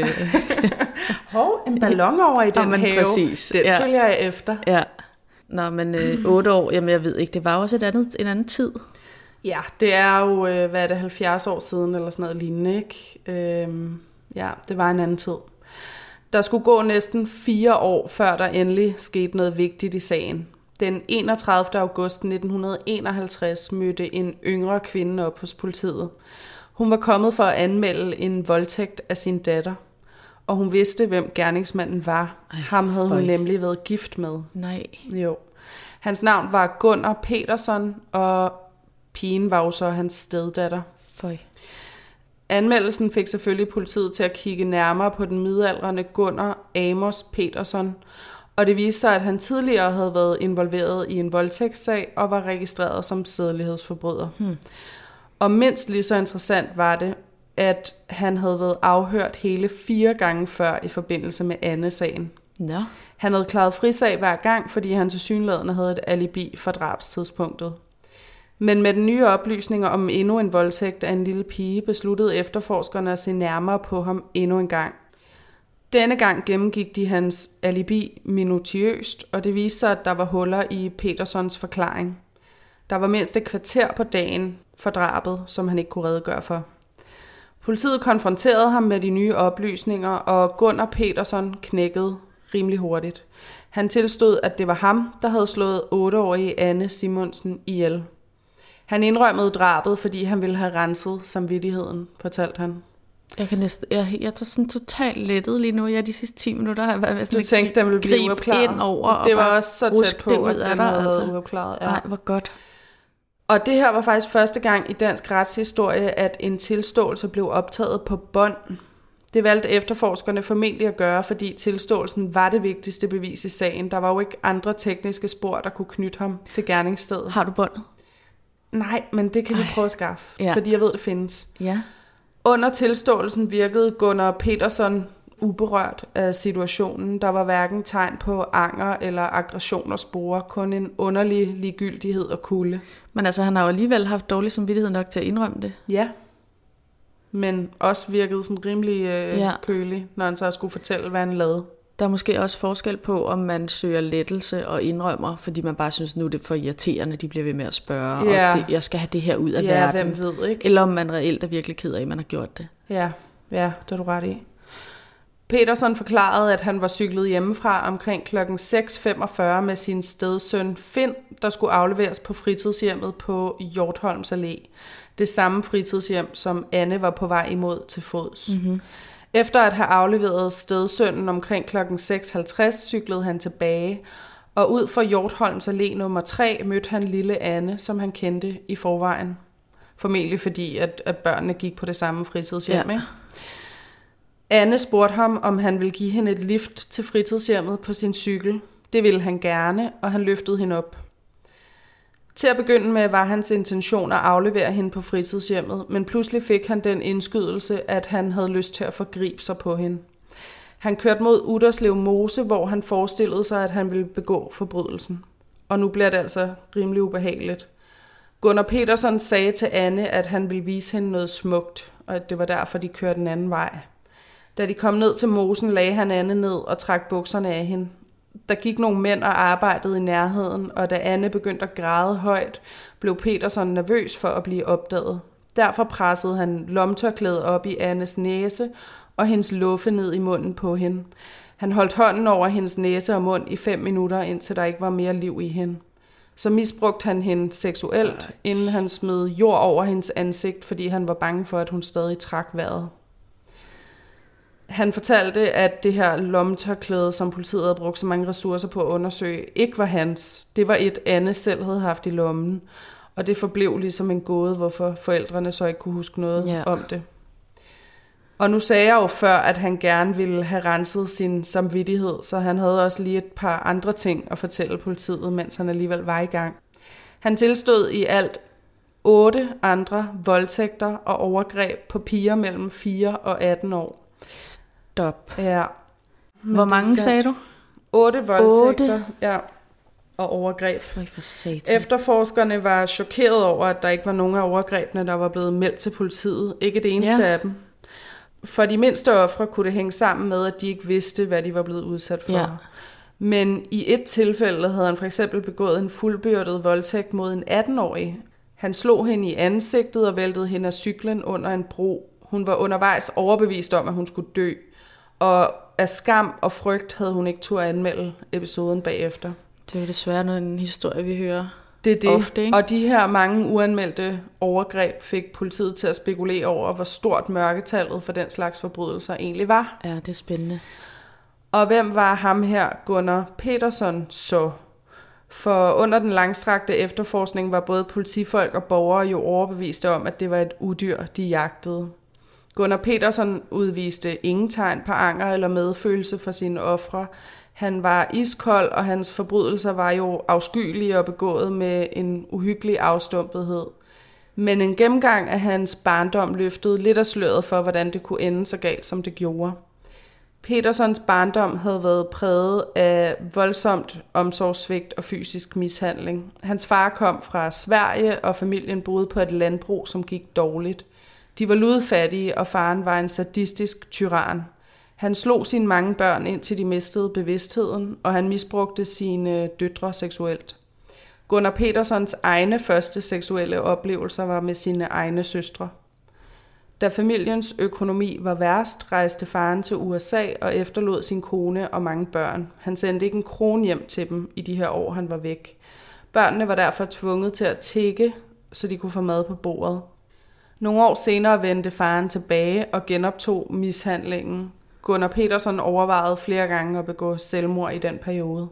en ballon over i den have. Præcis. Den følger jeg efter. Ja. Nå, men 8 år, jamen jeg ved ikke, det var også en anden tid. Ja, det er jo, 70 år siden, eller sådan noget lignende, ikke? Ja, det var en anden tid. Der skulle gå næsten 4 år, før der endelig skete noget vigtigt i sagen. Den 31. august 1951 mødte en yngre kvinde op hos politiet. Hun var kommet for at anmelde en voldtægt af sin datter, og hun vidste, hvem gerningsmanden var. Ham havde hun nemlig været gift med. Nej. Jo. Hans navn var Gunnar Peterson, og pigen var jo så hans steddatter. Føj. Anmeldelsen fik selvfølgelig politiet til at kigge nærmere på den midaldrende Gunnar Amos Peterson, og det viste sig, at han tidligere havde været involveret i en voldtægtssag og var registreret som sædelighedsforbryder. Og mindst lige så interessant var det, at han havde været afhørt hele 4 gange før i forbindelse med Anne-sagen. Ja. Han havde klaret frisag hver gang, fordi han tilsyneladende havde et alibi for drabstidspunktet. Men med den nye oplysninger om endnu en voldtægt af en lille pige, besluttede efterforskerne at se nærmere på ham endnu en gang. Denne gang gennemgik de hans alibi minutiøst, og det viste sig, at der var huller i Petersons forklaring. Der var mindst et kvarter på dagen for drabet, som han ikke kunne redegøre for. Politiet konfronterede ham med de nye oplysninger, og Gunnar Peterson knækkede rimelig hurtigt. Han tilstod, at det var ham, der havde slået 8-årige Anne Simonsen ihjel. Han indrømmede drabet, fordi han ville have renset samvittigheden, fortalte han. Jeg tager sådan totalt lettet lige nu. De sidste 10 minutter har jeg været ved sådan du tænkte, den ville blive uopklaret. Ind over det var også så tæt på, at den havde været uopklaret. Ja. Nej, hvor godt. Og det her var faktisk første gang i dansk retshistorie, at en tilståelse blev optaget på bånd. Det valgte efterforskerne formentlig at gøre, fordi tilståelsen var det vigtigste bevis i sagen. Der var jo ikke andre tekniske spor, der kunne knytte ham til gerningsstedet. Har du båndet? Nej, men det kan vi prøve at skaffe, Ja. fordi jeg ved, det findes. Ja. Under tilståelsen virkede Gunnar Peterson uberørt af situationen. Der var hverken tegn på anger eller aggression og spore, kun en underlig ligegyldighed og kulde. Men altså, han har jo alligevel haft dårlig samvittighed nok til at indrømme det. Ja, men også virkede sådan rimelig kølig, når han så skulle fortælle, hvad han lavede. Der er måske også forskel på, om man søger lettelse og indrømmer, fordi man bare synes, nu er det for irriterende, de bliver ved med at spørge, Ja. og jeg skal have det her ud af verden. Hvem ved, ikke? Eller om man reelt er virkelig ked af, at man har gjort det. Ja, det er du ret i. Peterson forklarede, at han var cyklet hjemmefra omkring kl. 6.45 med sin stedsøn Finn, der skulle afleveres på fritidshjemmet på Hjortholms Allé. Det samme fritidshjem, som Anne var på vej imod til fods. Mm-hmm. Efter at have afleveret stedsønnen omkring kl. 6.50 cyklede han tilbage, og ud for Hjortholms Allé nummer 3 mødte han lille Anne, som han kendte i forvejen. Formentlig fordi, at børnene gik på det samme fritidshjem, ikke? Anne spurgte ham, om han ville give hende et lift til fritidshjemmet på sin cykel. Det ville han gerne, og han løftede hende op. Til at begynde med var hans intention at aflevere hende på fritidshjemmet, men pludselig fik han den indskydelse, at han havde lyst til at forgribe sig på hende. Han kørte mod Utterslev Mose, hvor han forestillede sig, at han ville begå forbrydelsen. Og nu bliver det altså rimelig ubehageligt. Gunnar Peterson sagde til Anne, at han ville vise hende noget smukt, og at det var derfor, de kørte den anden vej. Da de kom ned til mosen, lagde han Anne ned og trak bukserne af hende. Der gik nogle mænd og arbejdede i nærheden, og da Anne begyndte at græde højt, blev Peterson nervøs for at blive opdaget. Derfor pressede han lommetørklædet op i Annes næse og hendes luffe ned i munden på hende. Han holdt hånden over hendes næse og mund i 5 minutter, indtil der ikke var mere liv i hende. Så misbrugte han hende seksuelt, inden han smed jord over hendes ansigt, fordi han var bange for, at hun stadig trak vejret. Han fortalte, at det her lommetørklæde, som politiet havde brugt så mange ressourcer på at undersøge, ikke var hans. Det var et, Anne selv havde haft i lommen. Og det forblev ligesom en gåde, hvorfor forældrene så ikke kunne huske noget om det. Og nu sagde jeg jo før, at han gerne ville have renset sin samvittighed, så han havde også lige et par andre ting at fortælle politiet, mens han alligevel var i gang. Han tilstod i alt 8 andre voldtægter og overgreb på piger mellem 4 og 18 år. Stop. Ja. Hvor mange sagde du? 8 voldtægter. 8? Ja. Og overgreb. For satan. Efterforskerne var chokeret over, at der ikke var nogen af overgrebene, der var blevet meldt til politiet. Ikke det eneste af dem. For de mindste ofre kunne det hænge sammen med, at de ikke vidste, hvad de var blevet udsat for. Ja. Men i et tilfælde havde han for eksempel begået en fuldbyrdet voldtægt mod en 18-årig. Han slog hende i ansigtet og væltede hende af cyklen under en bro. Hun var undervejs overbevist om, at hun skulle dø. Og af skam og frygt havde hun ikke turde anmelde episoden bagefter. Det er jo desværre en historie, vi hører. Det er det. Ofte, ikke? Og de her mange uanmeldte overgreb fik politiet til at spekulere over, hvor stort mørketallet for den slags forbrydelser egentlig var. Ja, det er spændende. Og hvem var ham her, Gunnar Peterson, så? For under den langstrakte efterforskning var både politifolk og borgere jo overbeviste om, at det var et udyr, de jagtede. Gunnar Peterson udviste ingen tegn på anger eller medfølelse for sine ofre. Han var iskold, og hans forbrydelser var jo afskyelige og begået med en uhyggelig afstumpethed. Men en gennemgang af hans barndom løftede lidt af sløret for, hvordan det kunne ende så galt, som det gjorde. Petersons barndom havde været præget af voldsomt omsorgssvigt og fysisk mishandling. Hans far kom fra Sverige, og familien boede på et landbrug, som gik dårligt. De var ludfattige, og faren var en sadistisk tyran. Han slog sine mange børn, indtil de mistede bevidstheden, og han misbrugte sine døtre seksuelt. Gunnar Petersons egne første seksuelle oplevelser var med sine egne søstre. Da familiens økonomi var værst, rejste faren til USA og efterlod sin kone og mange børn. Han sendte ikke en krone hjem til dem i de her år, han var væk. Børnene var derfor tvunget til at tigge, så de kunne få mad på bordet. Nogle år senere vendte faren tilbage og genoptog mishandlingen. Gunnar Peterson overvejede flere gange at begå selvmord i den periode.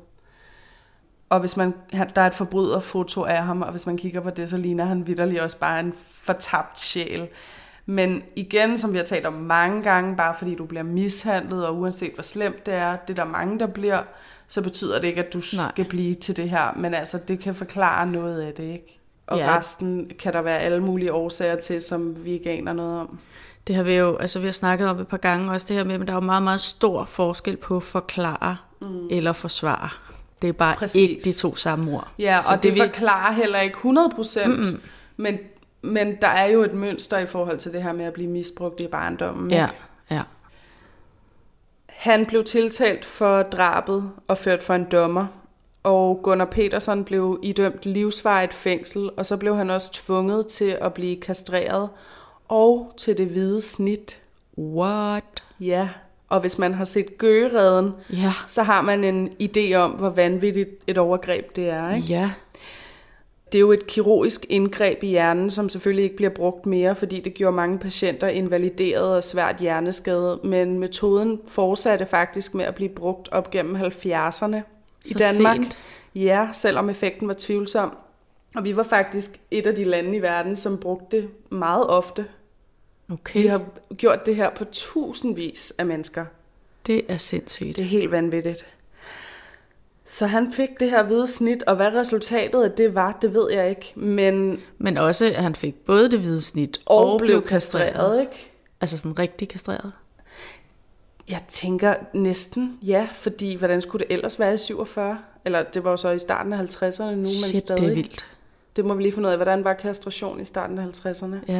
Og hvis der er et forbryderfoto af ham, og hvis man kigger på det, så ligner han vitterlig også bare en fortabt sjæl. Men igen, som vi har talt om mange gange, bare fordi du bliver mishandlet, og uanset hvor slemt det er der mange, der bliver, så betyder det ikke, at du skal blive til det her. Men altså, det kan forklare noget af det, ikke? Og resten kan der være alle mulige årsager til, som vi ikke aner noget om. Det har vi jo, altså vi har snakket om et par gange også det her med, men der er jo meget, meget stor forskel på forklare eller forsvare. Det er bare ikke de to samme ord. Ja, så og det forklarer heller ikke 100%, men der er jo et mønster i forhold til det her med at blive misbrugt i barndommen. Ja, ja. Han blev tiltalt for drabet og ført for en dommer, og Gunnar Peterson blev idømt livsvarigt fængsel, og så blev han også tvunget til at blive kastreret og til det hvide snit. What? Ja, og hvis man har set Gøgereden, så har man en idé om, hvor vanvittigt et overgreb det er, ikke? Ja. Det er jo et kirurgisk indgreb i hjernen, som selvfølgelig ikke bliver brugt mere, fordi det gjorde mange patienter invalideret og svært hjerneskade, men metoden fortsatte faktisk med at blive brugt op gennem 70'erne i Danmark. Sent. Ja, selvom effekten var tvivlsom. Og vi var faktisk et af de lande i verden, som brugte det meget ofte. Okay. Vi har gjort det her på tusindvis af mennesker. Det er sindssygt. Det er helt vanvittigt. Så han fik det her hvide snit, og hvad resultatet af det var, det ved jeg ikke. Men også, at han fik både det hvide snit og blev kastreret, ikke? Altså sådan rigtig kastreret? Jeg tænker næsten, ja, fordi hvordan skulle det ellers være i 47? Eller det var jo så i starten af 50'erne nu, men stadig. Det er vildt. Det må vi lige finde ud af, hvordan var kastration i starten af 50'erne. Ja.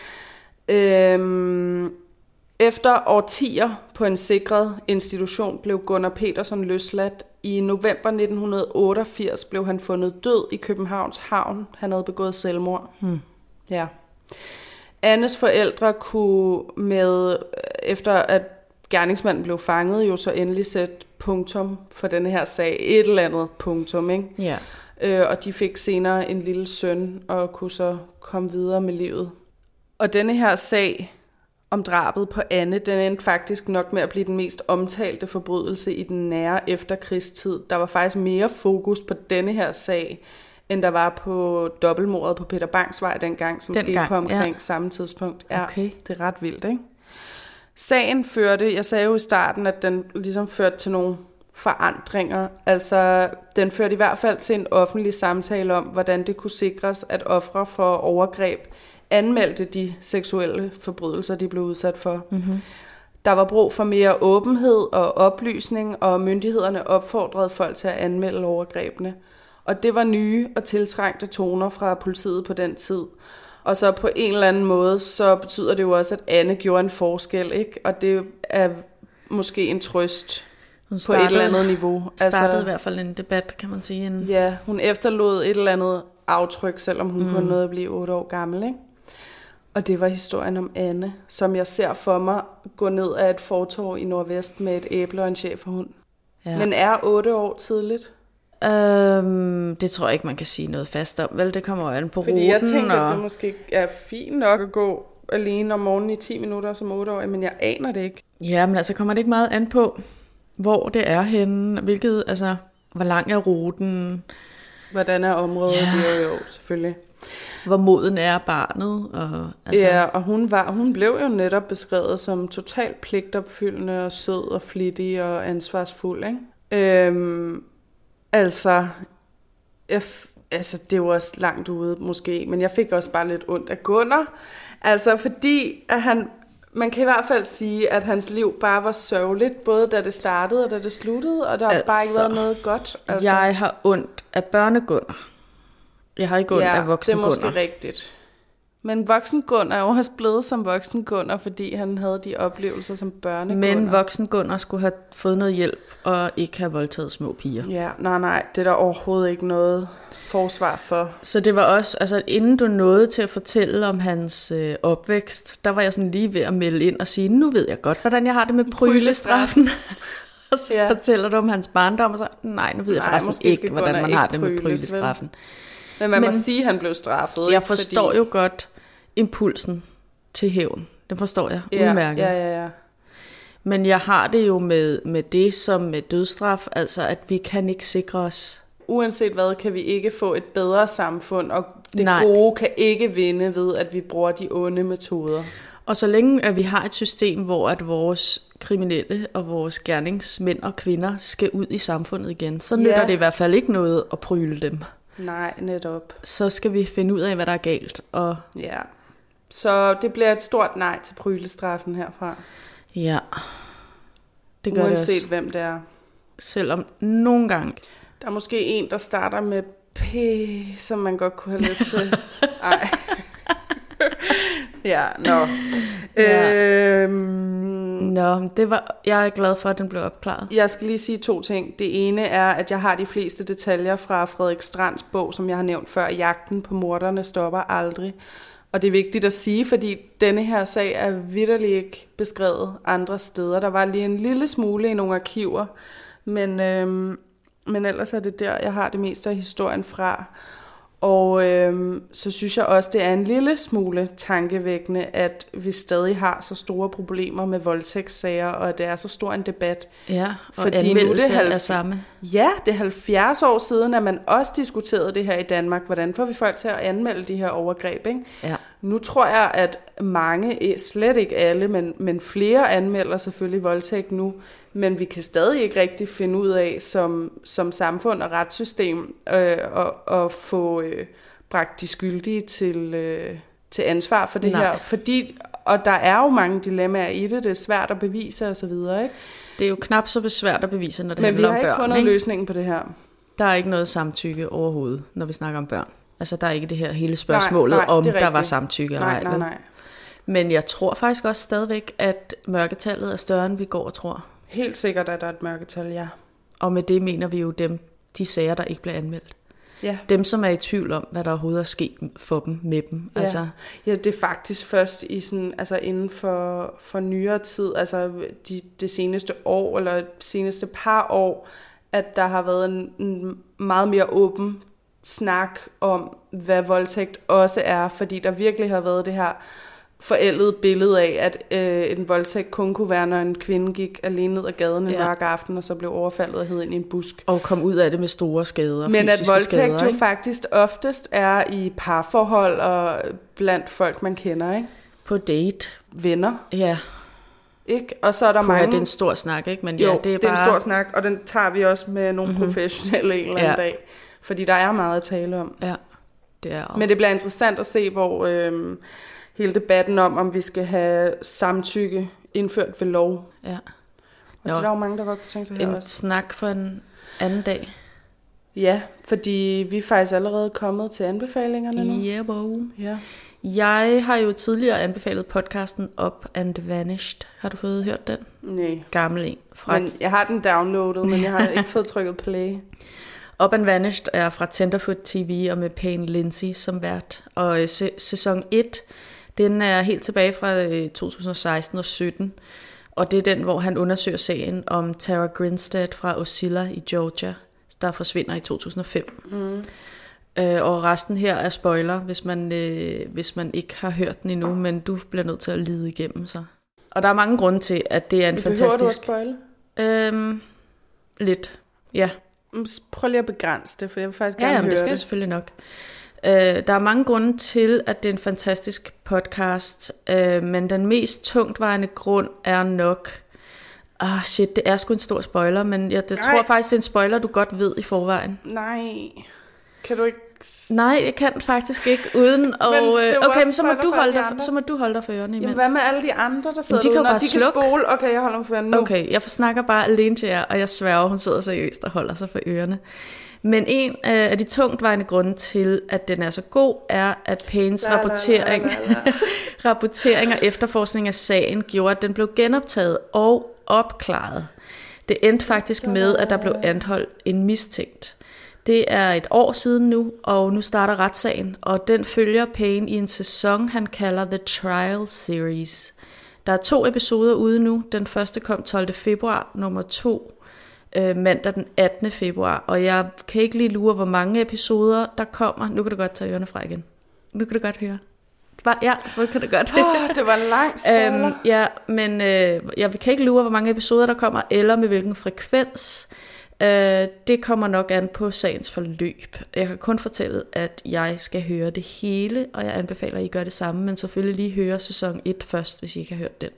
Efter årtier på en sikret institution blev Gunnar Peterson løsladt. I november 1988 blev han fundet død i Københavns Havn. Han havde begået selvmord. Ja. Annes forældre kunne efter at gerningsmanden blev fanget, jo så endelig sætte punktum for denne her sag. Et eller andet punktum, ikke? Ja. Og de fik senere en lille søn og kunne så komme videre med livet. Og denne her sag om drabet på Anne, den endte faktisk nok med at blive den mest omtalte forbrydelse i den nære efterkrigstid. Der var faktisk mere fokus på denne her sag, end der var på dobbeltmordet på Peter Bangs Vej dengang, som skete på omkring samme tidspunkt. Ja, okay. Det er ret vildt, ikke? Sagen førte, jeg sagde jo i starten, at den ligesom førte til nogle forandringer. Altså, den førte i hvert fald til en offentlig samtale om, hvordan det kunne sikres, at ofre for overgreb anmeldte de seksuelle forbrydelser, de blev udsat for. Mm-hmm. Der var brug for mere åbenhed og oplysning, og myndighederne opfordrede folk til at anmelde overgrebene. Og det var nye og tiltrængte toner fra politiet på den tid. Og så på en eller anden måde, så betyder det jo også, at Anne gjorde en forskel, ikke? Og det er måske en trøst på et eller andet niveau. Startede i hvert fald en debat, kan man sige. Ja, hun efterlod et eller andet aftryk, selvom hun kun nåede at blive 8 år gammel, ikke? Og det var historien om Anne, som jeg ser for mig gå ned ad et fortov i Nordvest med et æble og en schæferhund. Ja. Men er 8 år tidligt? Det tror jeg ikke, man kan sige noget fast om. Vel, det kommer an på ruten. Fordi jeg tænker, at det måske er fint nok at gå alene om morgenen i 10 minutter som 8-årig, men jeg aner det ikke. Ja, men altså kommer det ikke meget an på, hvor det er henne, hvor lang er ruten. Hvordan er området? Ja. Jo, selvfølgelig. Hvor moden er barnet. Ja, og hun blev jo netop beskrevet som totalt pligtopfyldende og sød og flittig og ansvarsfuld, ikke? Det er jo også langt ude måske, men jeg fik også bare lidt ondt af Gunnar. Altså fordi at man kan i hvert fald sige, at hans liv bare var sørgeligt, både da det startede og da det sluttede, og der har bare ikke været noget godt. Altså. Jeg har ondt af børne-Gunnar. Jeg har ikke ondt af voksen Gunnar. Det er måske rigtigt. Men voksen Gunnar er jo også blevet som voksen Gunnar, fordi han havde de oplevelser som børne-Gunnar. Men voksen Gunnar skulle have fået noget hjælp og ikke have voldtaget små piger. Ja, nej, det er der overhovedet ikke noget forsvar for. Så det var også, inden du nåede til at fortælle om hans opvækst, der var jeg sådan lige ved at melde ind og sige, nu ved jeg godt, hvordan jeg har det med prylestraffen. Og så fortæller du om hans barndom, og så, nu ved jeg forresten ikke, hvordan man har det med prylestraffen. Men man må sige, at han blev straffet. Jeg forstår jo godt impulsen til hævn. Det forstår jeg udmærket. Ja. Men jeg har det jo med det som med dødsstraf, altså at vi kan ikke sikre os. Uanset hvad, kan vi ikke få et bedre samfund, og det gode kan ikke vinde ved, at vi bruger de onde metoder. Og så længe at vi har et system, hvor at vores kriminelle og vores gerningsmænd og kvinder skal ud i samfundet igen, så nytter det i hvert fald ikke noget at pryle dem. Nej, netop. Så skal vi finde ud af, hvad der er galt. Og ja, så det bliver et stort nej til prylestraffen herfra. Ja, det gør uanset det også. Hvem det er. Selvom nogle gange. Der er måske en, der starter med P, som man godt kunne have lyst til. Ej. Ja, nå. Ja. Nå, jeg er glad for, at den blev opklaret. Jeg skal lige sige 2 ting. Det ene er, at jeg har de fleste detaljer fra Frederik Strands bog, som jeg har nævnt før. Jagten på morderne stopper aldrig. Og det er vigtigt at sige, fordi denne her sag er vitterlig ikke beskrevet andre steder. Der var lige en lille smule i nogle arkiver, men ellers er det der, jeg har det meste af historien fra. Og så synes jeg også, det er en lille smule tankevækkende, at vi stadig har så store problemer med voldtægtssager, og at det er så stor en debat. Ja, og fordi anmeldelse er samme. Ja, det er 70 år siden, at man også diskuterede det her i Danmark. Hvordan får vi folk til at anmelde de her overgreb, ikke? Ja. Nu tror jeg, at mange, slet ikke alle, men flere anmelder selvfølgelig voldtægt nu, men vi kan stadig ikke rigtig finde ud af som samfund og retssystem at få bragt de skyldige til ansvar for det her. Fordi, og der er jo mange dilemmaer i det er svært at bevise og så videre, ikke? Det er jo knap så svært at bevise, når det handler om børn. Men vi har ikke fundet ikke? løsningen på det her. Der er ikke noget samtykke overhovedet, når vi snakker om børn. Altså, der er ikke det her hele spørgsmålet, om der var samtykke eller ej. Nej. Men jeg tror faktisk også stadigvæk, at mørketallet er større, end vi går og tror. Helt sikkert er der et mørketal, ja. Og med det mener vi jo de sager, der ikke bliver anmeldt. Ja. Dem, som er i tvivl om, hvad der overhovedet er sket for dem, med dem. Ja, altså, ja, det er faktisk først i sådan, altså inden for nyere tid, altså det seneste år, eller seneste par år, at der har været en meget mere åben snak om, hvad voldtægt også er, fordi der virkelig har været det her forældede billede af, at en voldtægt kun kunne være, når en kvinde gik alene ned ad gaden en mørk aften, og så blev overfaldet og hed ind i en busk. Og kom ud af det med store skader. Men at voldtægt jo faktisk oftest er i parforhold og blandt folk, man kender, ikke? På date. Venner. Ja. Ikke? Og så er der mange... det er en stor snak, ikke? Men jo, ja, det er bare... en stor snak, og den tager vi også med nogle professionelle en eller anden dag. Fordi der er meget at tale om. Ja, det er også. Men det bliver interessant at se, hvor hele debatten om vi skal have samtykke indført ved lov. Ja. Og det er der jo mange, der godt kunne tænke sig her også. En snak for en anden dag. Ja, fordi vi er faktisk allerede kommet til anbefalingerne nu. Yeah, bo. Ja. Jeg har jo tidligere anbefalet podcasten Up and Vanished. Har du fået hørt den? Nej. Gammel en. Men jeg har den downloadet, men jeg har ikke fået trykket play. Up and Vanished er fra Tenderfoot TV og med Payne Lindsay som vært. Og sæson 1, den er helt tilbage fra 2016 og 17. Og det er den, hvor han undersøger sagen om Tara Grinstead fra Ocilla i Georgia, der forsvinder i 2005. Og resten her er spoiler, hvis man ikke har hørt den endnu, men du bliver nødt til at lide igennem så. Og der er mange grunde til, at det er en fantastisk... Behøver du at spoile? Lidt, ja. Prøv lige at begrænse det, for jeg vil faktisk gerne høre det. Ja, det skal jeg selvfølgelig nok. Der er mange grunde til, at det er en fantastisk podcast, men den mest tungtvejende grund er nok... det er sgu en stor spoiler, men jeg tror faktisk, det er en spoiler, du godt ved i forvejen. Nej, kan du ikke... Nej, jeg kan faktisk ikke, uden at... Okay, men så må du holde dig for ørerne imens. Jamen, hvad med alle de andre, der sidder derude, når de kan spole? Okay, jeg holder mig for ørerne nu. Okay, jeg snakker bare alene til jer, og jeg sværger, hun sidder seriøst og holder sig for ørerne. Men en af de tungtvejende grunde til, at den er så god, er, at Paynes rapportering og efterforskning af sagen gjorde, at den blev genoptaget og opklaret. Det endte faktisk med, at der blev anholdt en mistænkt. Det er et år siden nu, og nu starter retssagen, og den følger Payne i en sæson, han kalder The Trial Series. Der er 2 episoder ude nu. Den første kom 12. februar, nummer 2 mandag den 18. februar, og jeg kan ikke lige lure, hvor mange episoder der kommer. Nu kan du godt tage ørerne fra igen. Nu kan du godt høre. Ja, nu kan du godt. Det var en lang spoiler. Ja, men jeg kan ikke lure, hvor mange episoder der kommer, eller med hvilken frekvens. Det kommer nok an på sagens forløb. Jeg kan kun fortælle, at jeg skal høre det hele, og jeg anbefaler, at I gør det samme, men selvfølgelig lige høre sæson 1 først, hvis I ikke har hørt den.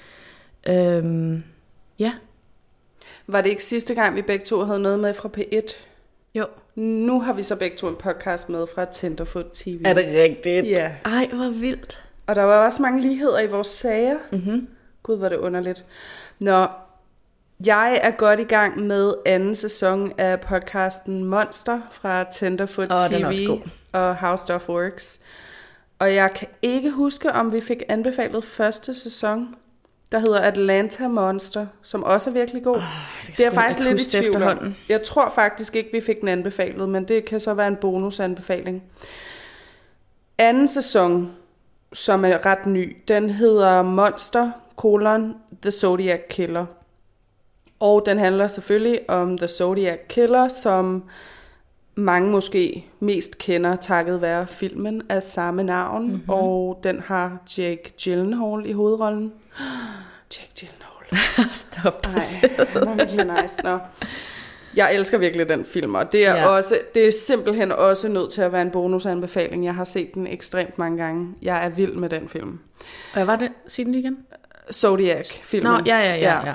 Ja. Var det ikke sidste gang, vi begge to havde noget med fra P1? Jo. Nu har vi så begge to en podcast med fra Tenderfoot TV. Er det rigtigt? Ja. Ej, hvor vildt. Og der var også mange ligheder i vores sager. Mm-hmm. Gud, hvor det underligt. Nå, jeg er godt i gang med anden sæson af podcasten Monster fra Tenderfoot TV og How Stuff Works. Og jeg kan ikke huske, om vi fik anbefalet første sæson, der hedder Atlanta Monster, som også er virkelig god. Det er faktisk lidt i tvivl om. Jeg tror faktisk ikke, vi fik den anbefalet, men det kan så være en bonusanbefaling. Anden sæson, som er ret ny, den hedder Monster, The Zodiac Killer. Og den handler selvfølgelig om The Zodiac Killer, som mange måske mest kender takket være filmen af samme navn. Mm-hmm. Og den har Jake Gyllenhaal i hovedrollen. Jake Gyllenhaal. Stop dig selv. Han er virkelig nice. Nå. Jeg elsker virkelig den film, og det er, det er simpelthen også nødt til at være en bonusanbefaling. Jeg har set den ekstremt mange gange. Jeg er vild med den film. Og hvad var det? Sig den igen. Zodiac-filmen. Nå, ja.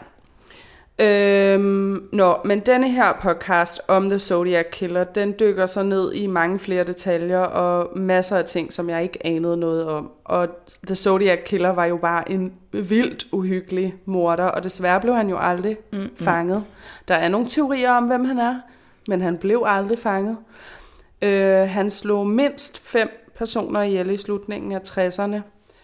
Men denne her podcast om The Zodiac Killer, den dykker så ned i mange flere detaljer og masser af ting, som jeg ikke anede noget om. Og The Zodiac Killer var jo bare en vildt uhyggelig morder, og desværre blev han jo aldrig fanget. Der er nogle teorier om, hvem han er, men han blev aldrig fanget. Han slog mindst 5 personer ihjel i slutningen af 60'erne.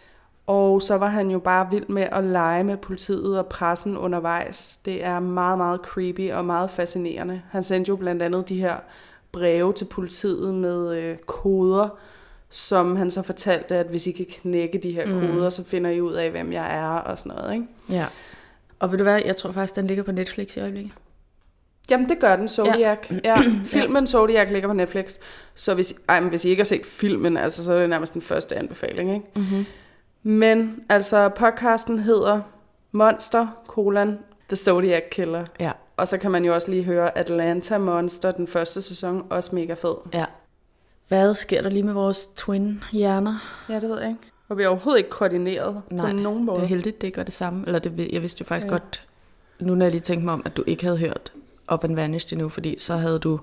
Og så var han jo bare vild med at lege med politiet og pressen undervejs. Det er meget, meget creepy og meget fascinerende. Han sendte jo blandt andet de her breve til politiet med koder, som han så fortalte, at hvis I kan knække de her koder, så finder I ud af, hvem jeg er og sådan noget, ikke? Ja. Og ved du hvad, jeg tror faktisk, den ligger på Netflix i øjeblikket. Jamen, det gør den, Zodiac. Ja, filmen Zodiac ligger på Netflix. Så hvis I ikke har set filmen, altså, så er det nærmest den første anbefaling, ikke? Mm-hmm. Men altså podcasten hedder Monster, The Zodiac Killer. Ja. Og så kan man jo også lige høre Atlanta Monster, den første sæson, også mega fed. Ja. Hvad sker der lige med vores twin-hjerner? Ja, det ved jeg ikke. Og vi er overhovedet ikke koordineret på nogen måde. Det er heldigt, det gør det samme. Eller jeg vidste jo faktisk godt, nu når jeg lige tænkte mig om, at du ikke havde hørt Up and Vanished endnu, fordi så havde du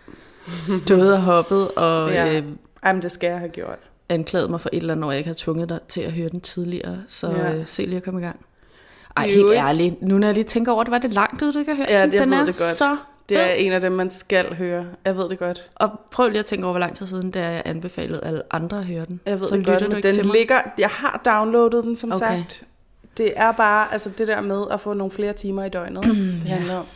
stået og hoppet og... Jamen, det skal jeg have gjort. Anklaget mig for et eller andet, når jeg ikke havde tvunget dig til at høre den tidligere. Så se lige at komme i gang. Ej, helt ærligt. Nu når jeg lige tænker over det, var det langt ud, du ikke har hørt den? Ja, jeg ved det godt. Så det er en af dem, man skal høre. Jeg ved det godt. Og prøv lige at tænke over, hvor lang tid siden, da jeg anbefalede alle andre at høre den. Jeg ved så det godt, men den ligger... Jeg har downloadet den, som sagt. Det er bare altså det der med at få nogle flere timer i døgnet, det handler om.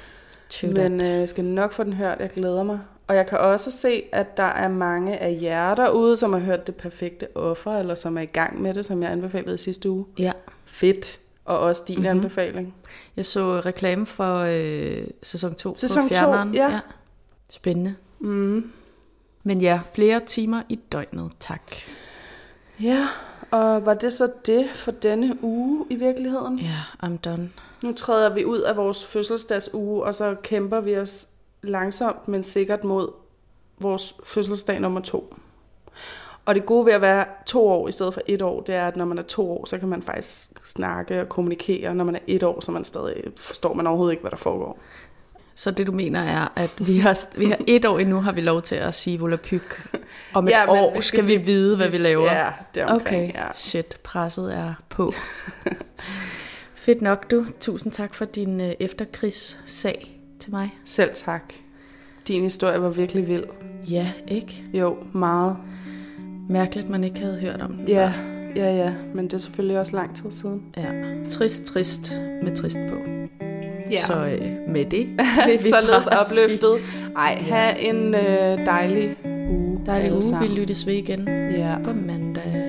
Men jeg skal nok få den hørt. Jeg glæder mig. Og jeg kan også se, at der er mange af jer derude, som har hørt Det Perfekte Offer, eller som er i gang med det, som jeg anbefalede sidste uge. Ja. Fedt. Og også din anbefaling. Jeg så reklame for sæson 2 sæson på fjerneren. 2, ja. Spændende. Men ja, flere timer i døgnet, tak. Ja, og var det så det for denne uge i virkeligheden? Ja, I'm done. Nu træder vi ud af vores fødselsdagsuge, og så kæmper vi os langsomt, men sikkert mod vores fødselsdag nummer 2. Og det gode ved at være 2 år i stedet for 1 år, det er, at når man er 2 år, så kan man faktisk snakke og kommunikere. Når man er 1 år, så forstår man overhovedet ikke, hvad der foregår. Så det du mener er, at vi har 1 år endnu, har vi lov til at sige volapyk. Om et år skal vi vide, hvad vi laver. Ja, det er omkring. Okay, shit, presset er på. Fedt nok du. Tusind tak for din efterkrigssag til mig. Selv tak. Din historie var virkelig vild. Ja, ikke? Jo, meget. Mærkeligt, man ikke havde hørt om den. Ja, men det er selvfølgelig også lang tid siden. Ja, trist med trist på. Ja. Så med det vil vi således opløftet. Ha' en dejlig uge. Vi lyttes ved igen på mandag.